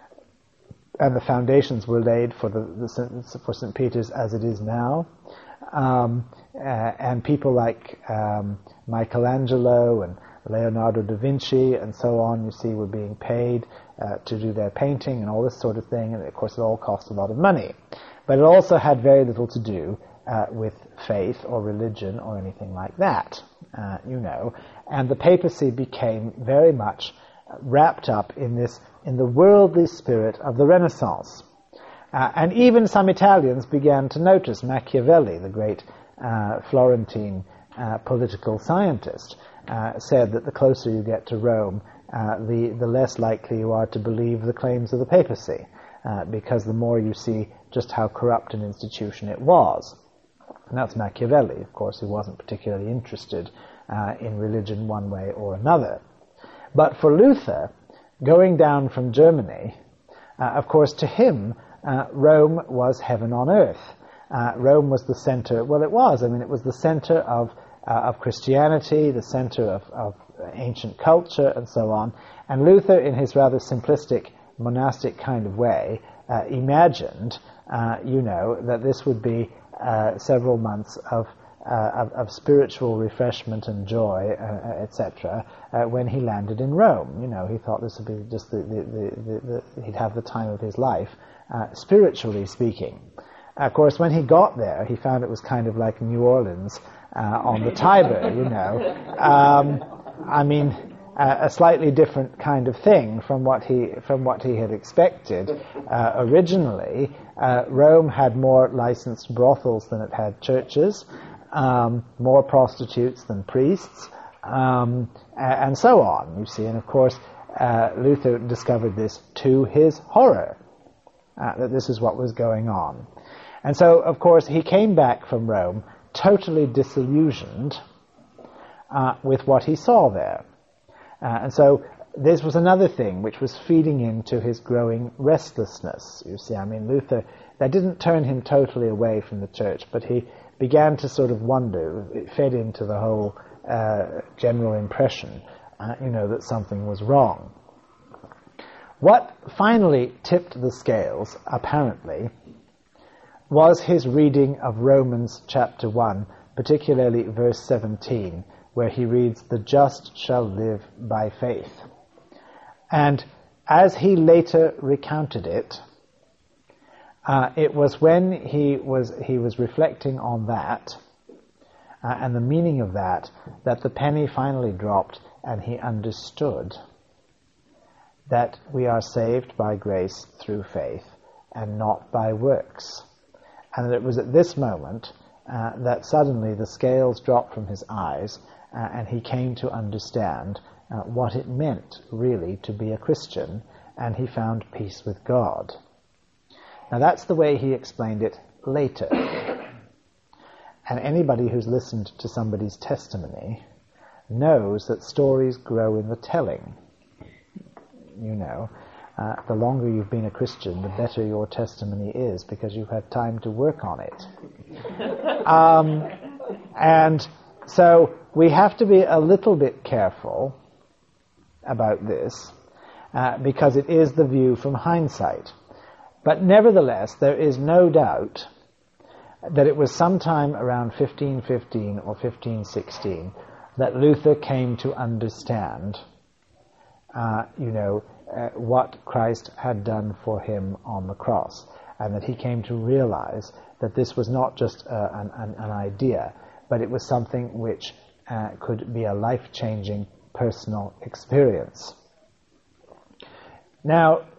and the foundations were laid for the, the for Saint Peter's as it is now. Um, uh, and people like um, Michelangelo and Leonardo da Vinci and so on, you see, were being paid uh, to do their painting and all this sort of thing, and of course it all cost a lot of money. But it also had very little to do uh, with faith or religion or anything like that, uh, you know. And the papacy became very much wrapped up in this, in the worldly spirit of the Renaissance. Uh, and even some Italians began to notice Machiavelli, the great uh, Florentine uh, political scientist, uh, said that the closer you get to Rome, uh, the, the less likely you are to believe the claims of the papacy, uh, because the more you see just how corrupt an institution it was. And that's Machiavelli, of course, who wasn't particularly interested uh, in religion one way or another. But for Luther, going down from Germany, uh, of course, to him, Uh, Rome was heaven on earth. Uh, Rome was the center, well it was, I mean it was the center of, uh, of Christianity, the center of, of ancient culture and so on. And Luther, in his rather simplistic monastic kind of way, uh, imagined, uh, you know, that this would be uh, several months of, uh, of, of spiritual refreshment and joy, uh, et cetera, uh, when he landed in Rome. You know, he thought this would be just the, the, the, the, the he'd have the time of his life. Uh, spiritually speaking. Of course, when he got there, he found it was kind of like New Orleans uh, on the Tiber, you know. Um, I mean, uh, a slightly different kind of thing from what he from what he had expected. Uh, originally, uh, Rome had more licensed brothels than it had churches, um, more prostitutes than priests, um, and so on, you see. And of course, uh, Luther discovered this to his horror. Uh, that this is what was going on. And so, of course, he came back from Rome totally disillusioned uh, with what he saw there. Uh, and so this was another thing which was feeding into his growing restlessness, you see. I mean, Luther, that didn't turn him totally away from the church, but he began to sort of wonder. It fed into the whole uh, general impression, uh, you know, that something was wrong. What finally tipped the scales, apparently, was his reading of Romans chapter one, particularly verse seventeen, where he reads, "The just shall live by faith." And as he later recounted it, uh, it was when he was he was reflecting on that uh, and the meaning of that, that the penny finally dropped and he understood that we are saved by grace through faith and not by works. And it was at this moment uh, that suddenly the scales dropped from his eyes uh, and he came to understand uh, what it meant really to be a Christian, and he found peace with God. Now that's the way he explained it later. And anybody who's listened to somebody's testimony knows that stories grow in the telling. You know, uh, the longer you've been a Christian, the better your testimony is, because you've had time to work on it. Um, and so we have to be a little bit careful about this, uh, because it is the view from hindsight. But nevertheless, there is no doubt that it was sometime around fifteen fifteen or fifteen sixteen that Luther came to understand Uh, you know, uh, what Christ had done for him on the cross, and that he came to realize that this was not just uh, an, an, an idea, but it was something which uh, could be a life-changing personal experience. Now,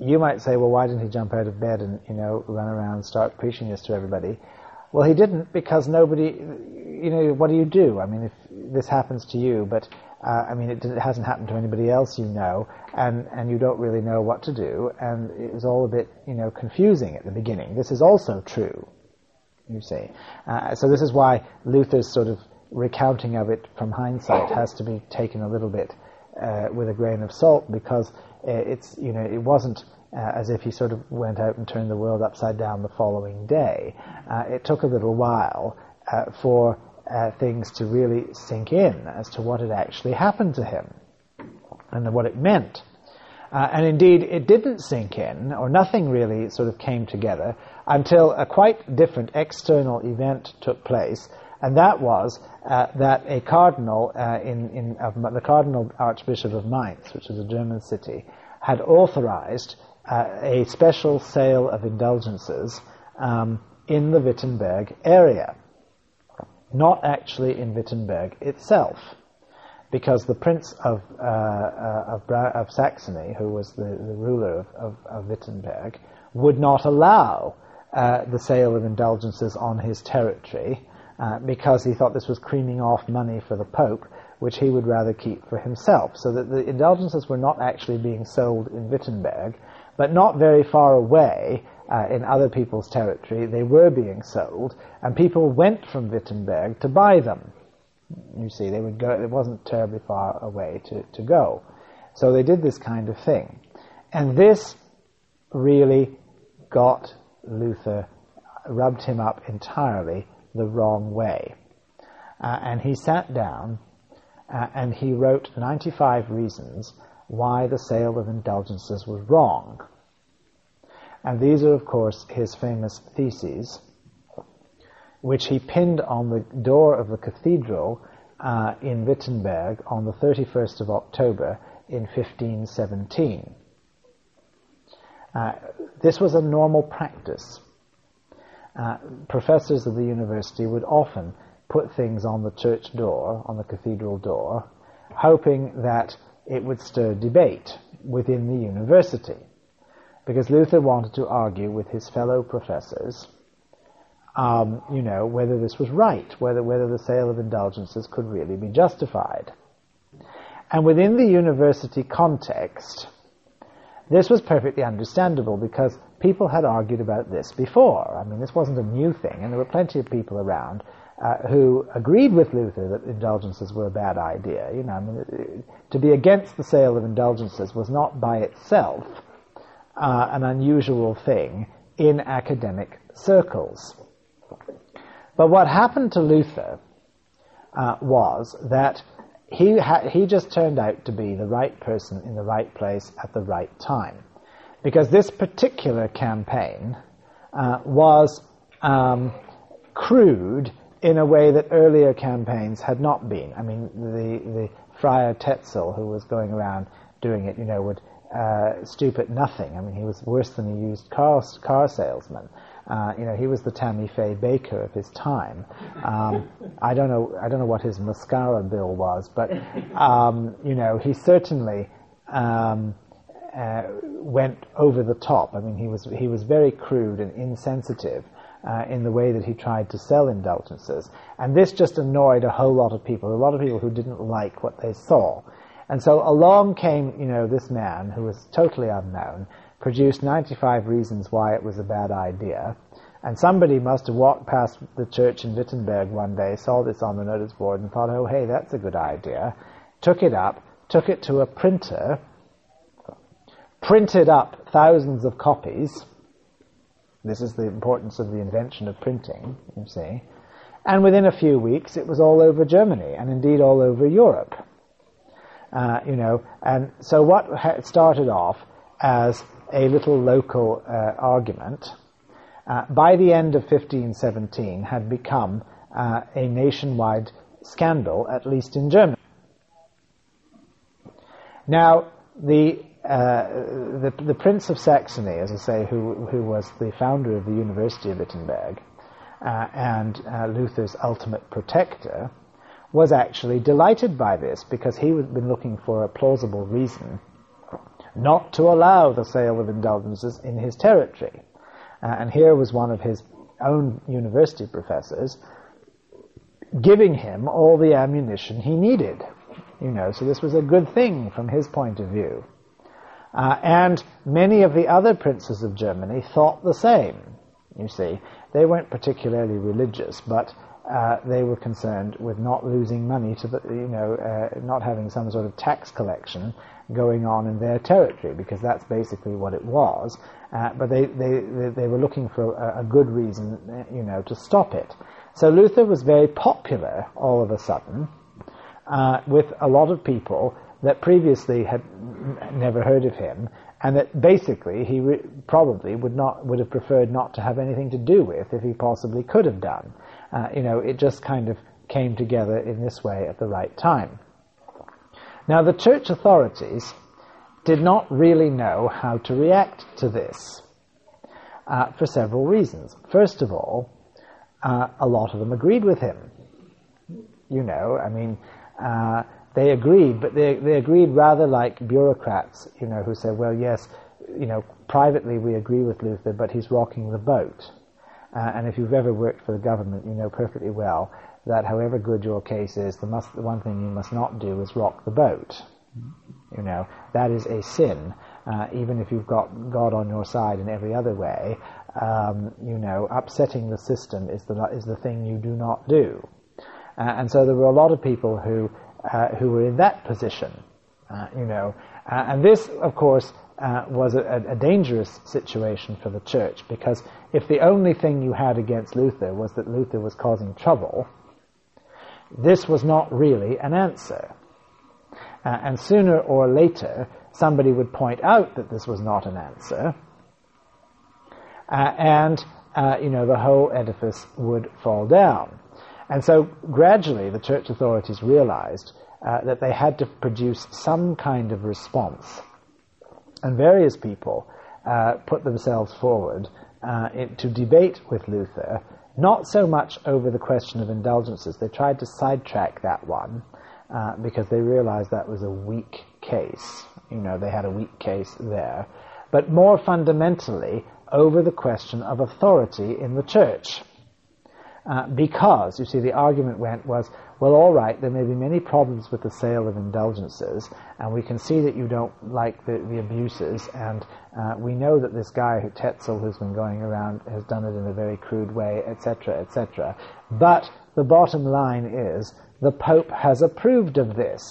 you might say, well, why didn't he jump out of bed and, you know, run around and start preaching this to everybody? Well, he didn't, because nobody, you know, what do you do? I mean, if this happens to you, but, uh, I mean, it, it hasn't happened to anybody else you know, and, and you don't really know what to do, and it was all a bit, you know, confusing at the beginning. This is also true, you see. Uh, so this is why Luther's sort of recounting of it from hindsight has to be taken a little bit uh, with a grain of salt, because uh, it's, you know, it wasn't Uh, as if he sort of went out and turned the world upside down the following day. Uh, it took a little while uh, for uh, things to really sink in as to what had actually happened to him and what it meant. Uh, and indeed, it didn't sink in, or nothing really sort of came together, until a quite different external event took place, and that was uh, that a cardinal, uh, in, in of the Cardinal Archbishop of Mainz, which is a German city, had authorized Uh, a special sale of indulgences um, in the Wittenberg area. Not actually in Wittenberg itself, because the Prince of uh, uh, of, Bra- of Saxony, who was the, the ruler of, of, of Wittenberg, would not allow uh, the sale of indulgences on his territory, uh, because he thought this was creaming off money for the Pope, which he would rather keep for himself. So that the indulgences were not actually being sold in Wittenberg, but not very far away uh, in other people's territory. They were being sold, and people went from Wittenberg to buy them. You see, they would go. It wasn't terribly far away to, to go. So they did this kind of thing. And this really got Luther, rubbed him up entirely the wrong way. Uh, and he sat down uh, and he wrote ninety-five reasons why the sale of indulgences was wrong. And these are, of course, his famous theses, which he pinned on the door of the cathedral uh, in Wittenberg on the thirty-first of October in fifteen seventeen. Uh, this was a normal practice. Uh, professors of the university would often put things on the church door, on the cathedral door, hoping that it would stir debate within the university, because Luther wanted to argue with his fellow professors, um, you know, whether this was right, whether whether the sale of indulgences could really be justified. And within the university context, this was perfectly understandable, because people had argued about this before. I mean, this wasn't a new thing, and there were plenty of people around Uh, who agreed with Luther that indulgences were a bad idea. You know, I mean, to be against the sale of indulgences was not by itself uh, an unusual thing in academic circles. But what happened to Luther uh, was that he ha- he just turned out to be the right person in the right place at the right time, because this particular campaign uh, was um, crude in a way that earlier campaigns had not been. I mean, the, the Friar Tetzel, who was going around doing it, you know, would uh, stoop at nothing. I mean, he was worse than a used car, car salesman. Uh, you know, he was the Tammy Faye Baker of his time. Um, I don't know, I don't know what his mascara bill was, but, um, you know, he certainly um, uh, went over the top. I mean, he was, he was very crude and insensitive Uh, in the way that he tried to sell indulgences. And this just annoyed a whole lot of people, a lot of people who didn't like what they saw. And so along came, you know, this man who was totally unknown, produced ninety-five reasons why it was a bad idea. And somebody must have walked past the church in Wittenberg one day, saw this on the notice board and thought, oh, hey, that's a good idea. Took it up, took it to a printer, printed up thousands of copies. This is the importance of the invention of printing, you see. And within a few weeks, it was all over Germany, and indeed all over Europe. Uh, you know, and so what ha- started off as a little local uh, argument, uh, by the end of fifteen seventeen, had become uh, a nationwide scandal, at least in Germany. Now, the Uh, the, the Prince of Saxony, as I say, who, who was the founder of the University of Wittenberg uh, and uh, Luther's ultimate protector, was actually delighted by this, because he had been looking for a plausible reason not to allow the sale of indulgences in his territory. Uh, and here was one of his own university professors giving him all the ammunition he needed. You know, so this was a good thing from his point of view. Uh, and many of the other princes of Germany thought the same, you see. They weren't particularly religious, but uh, they were concerned with not losing money to the, you know, uh, not having some sort of tax collection going on in their territory, because that's basically what it was. Uh, but they, they, they were looking for a, a good reason, you know, to stop it. So Luther was very popular all of a sudden uh, with a lot of people that previously had never heard of him, and that basically he re- probably would not would have preferred not to have anything to do with if he possibly could have done. Uh, you know, it just kind of came together in this way at the right time. Now, the church authorities did not really know how to react to this uh, for several reasons. First of all, uh, a lot of them agreed with him. You know, I mean, uh, they agreed, but they they agreed rather like bureaucrats, you know, who said, well, yes, you know, privately we agree with Luther, but he's rocking the boat. Uh, and if you've ever worked for the government, you know perfectly well that however good your case is, the, must, the one thing you must not do is rock the boat. You know, that is a sin. Uh, even if you've got God on your side in every other way, um, you know, upsetting the system is the is the thing you do not do. Uh, and so there were a lot of people who uh, who were in that position, uh, you know. Uh, and this, of course, uh, was a, a dangerous situation for the church, because if the only thing you had against Luther was that Luther was causing trouble, this was not really an answer. Uh, and sooner or later, somebody would point out that this was not an answer, uh, and, uh, you know, the whole edifice would fall down. And so gradually the church authorities realized uh, that they had to produce some kind of response. And various people uh, put themselves forward uh, in, to debate with Luther, not so much over the question of indulgences. They tried to sidetrack that one uh, because they realized that was a weak case. You know, they had a weak case there. But more fundamentally, over the question of authority in the church. Uh, because, you see, the argument went was, well, all right, there may be many problems with the sale of indulgences, and we can see that you don't like the, the abuses, and uh, we know that this guy, who Tetzel, who's been going around, has done it in a very crude way, et cetera, et cetera. But the bottom line is, the Pope has approved of this,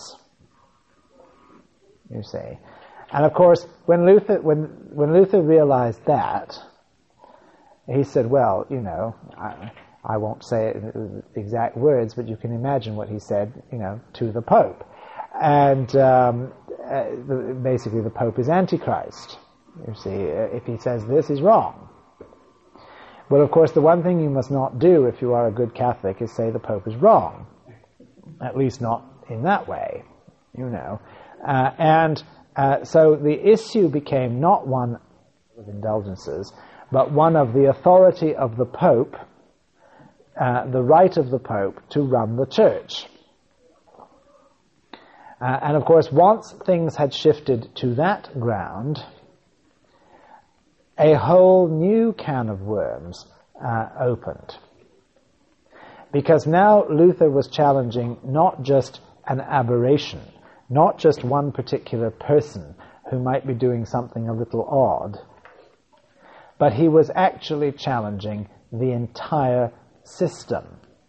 you see. And of course, when Luther, when, when Luther realized that, he said, well, you know, I, I won't say it in exact words, but you can imagine what he said, you know, to the Pope. And um, uh, the, basically the Pope is Antichrist. You see, if he says this, he's wrong. Well, of course, the one thing you must not do if you are a good Catholic is say the Pope is wrong. At least not in that way, you know. Uh, and uh, so the issue became not one of indulgences, but one of the authority of the Pope, Uh, the right of the Pope to run the church. Uh, and of course, once things had shifted to that ground, a whole new can of worms uh, opened. Because now Luther was challenging not just an aberration, not just one particular person who might be doing something a little odd, but he was actually challenging the entire system.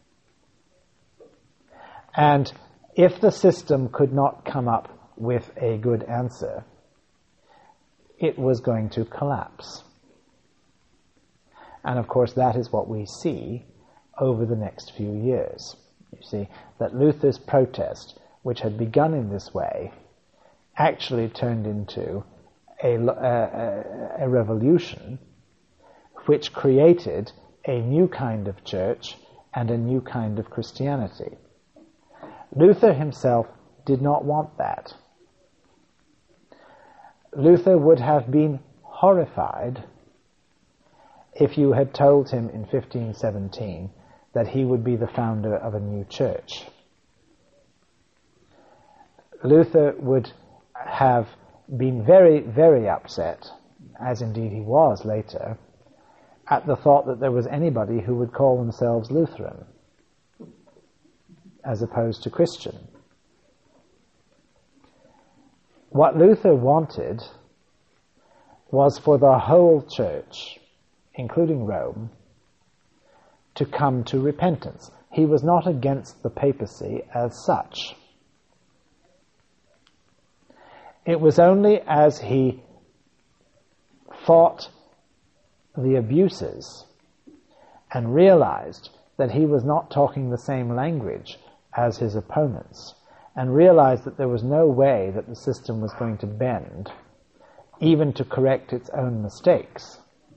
And if the system could not come up with a good answer, it was going to collapse. And of course, that is what we see over the next few years. You see, that Luther's protest, which had begun in this way, actually turned into a, a, a revolution which created a new kind of church and a new kind of Christianity. Luther himself did not want that. Luther would have been horrified if you had told him in fifteen seventeen that he would be the founder of a new church. Luther would have been very, very upset, as indeed he was later, at the thought that there was anybody who would call themselves Lutheran as opposed to Christian. What Luther wanted was for the whole church, including Rome, to come to repentance. He was not against the papacy as such. It was only as he fought the abuses and realized that he was not talking the same language as his opponents, and realized that there was no way that the system was going to bend, even to correct its own mistakes,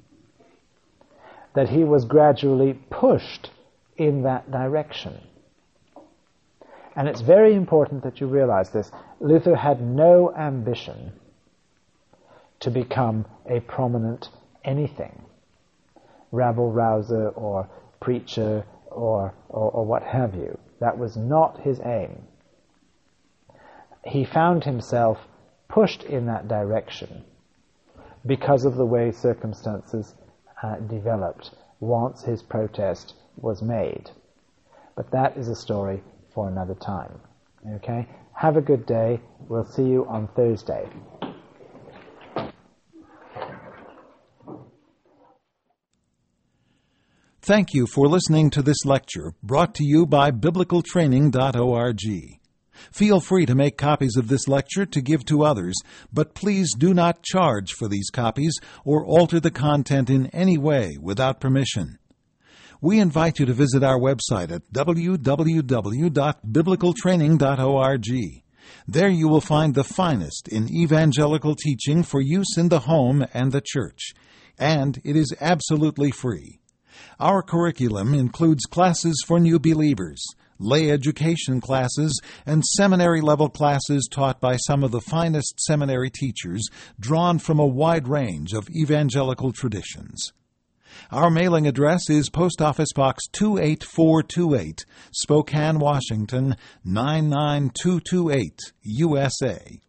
that he was gradually pushed in that direction. And it's very important that you realize this. Luther had no ambition to become a prominent anything, rabble-rouser or preacher or, or, or what have you. That was not his aim. He found himself pushed in that direction because of the way circumstances uh, developed once his protest was made. But that is a story for another time. Okay? Have a good day. We'll see you on Thursday. Thank you for listening to this lecture brought to you by biblical training dot org. Feel free to make copies of this lecture to give to others, but please do not charge for these copies or alter the content in any way without permission. We invite you to visit our website at w w w dot biblical training dot org. There you will find the finest in evangelical teaching for use in the home and the church, and it is absolutely free. Our curriculum includes classes for new believers, lay education classes, and seminary-level classes taught by some of the finest seminary teachers drawn from a wide range of evangelical traditions. Our mailing address is Post Office Box two eight four two eight, Spokane, Washington, nine nine two two eight, U S A.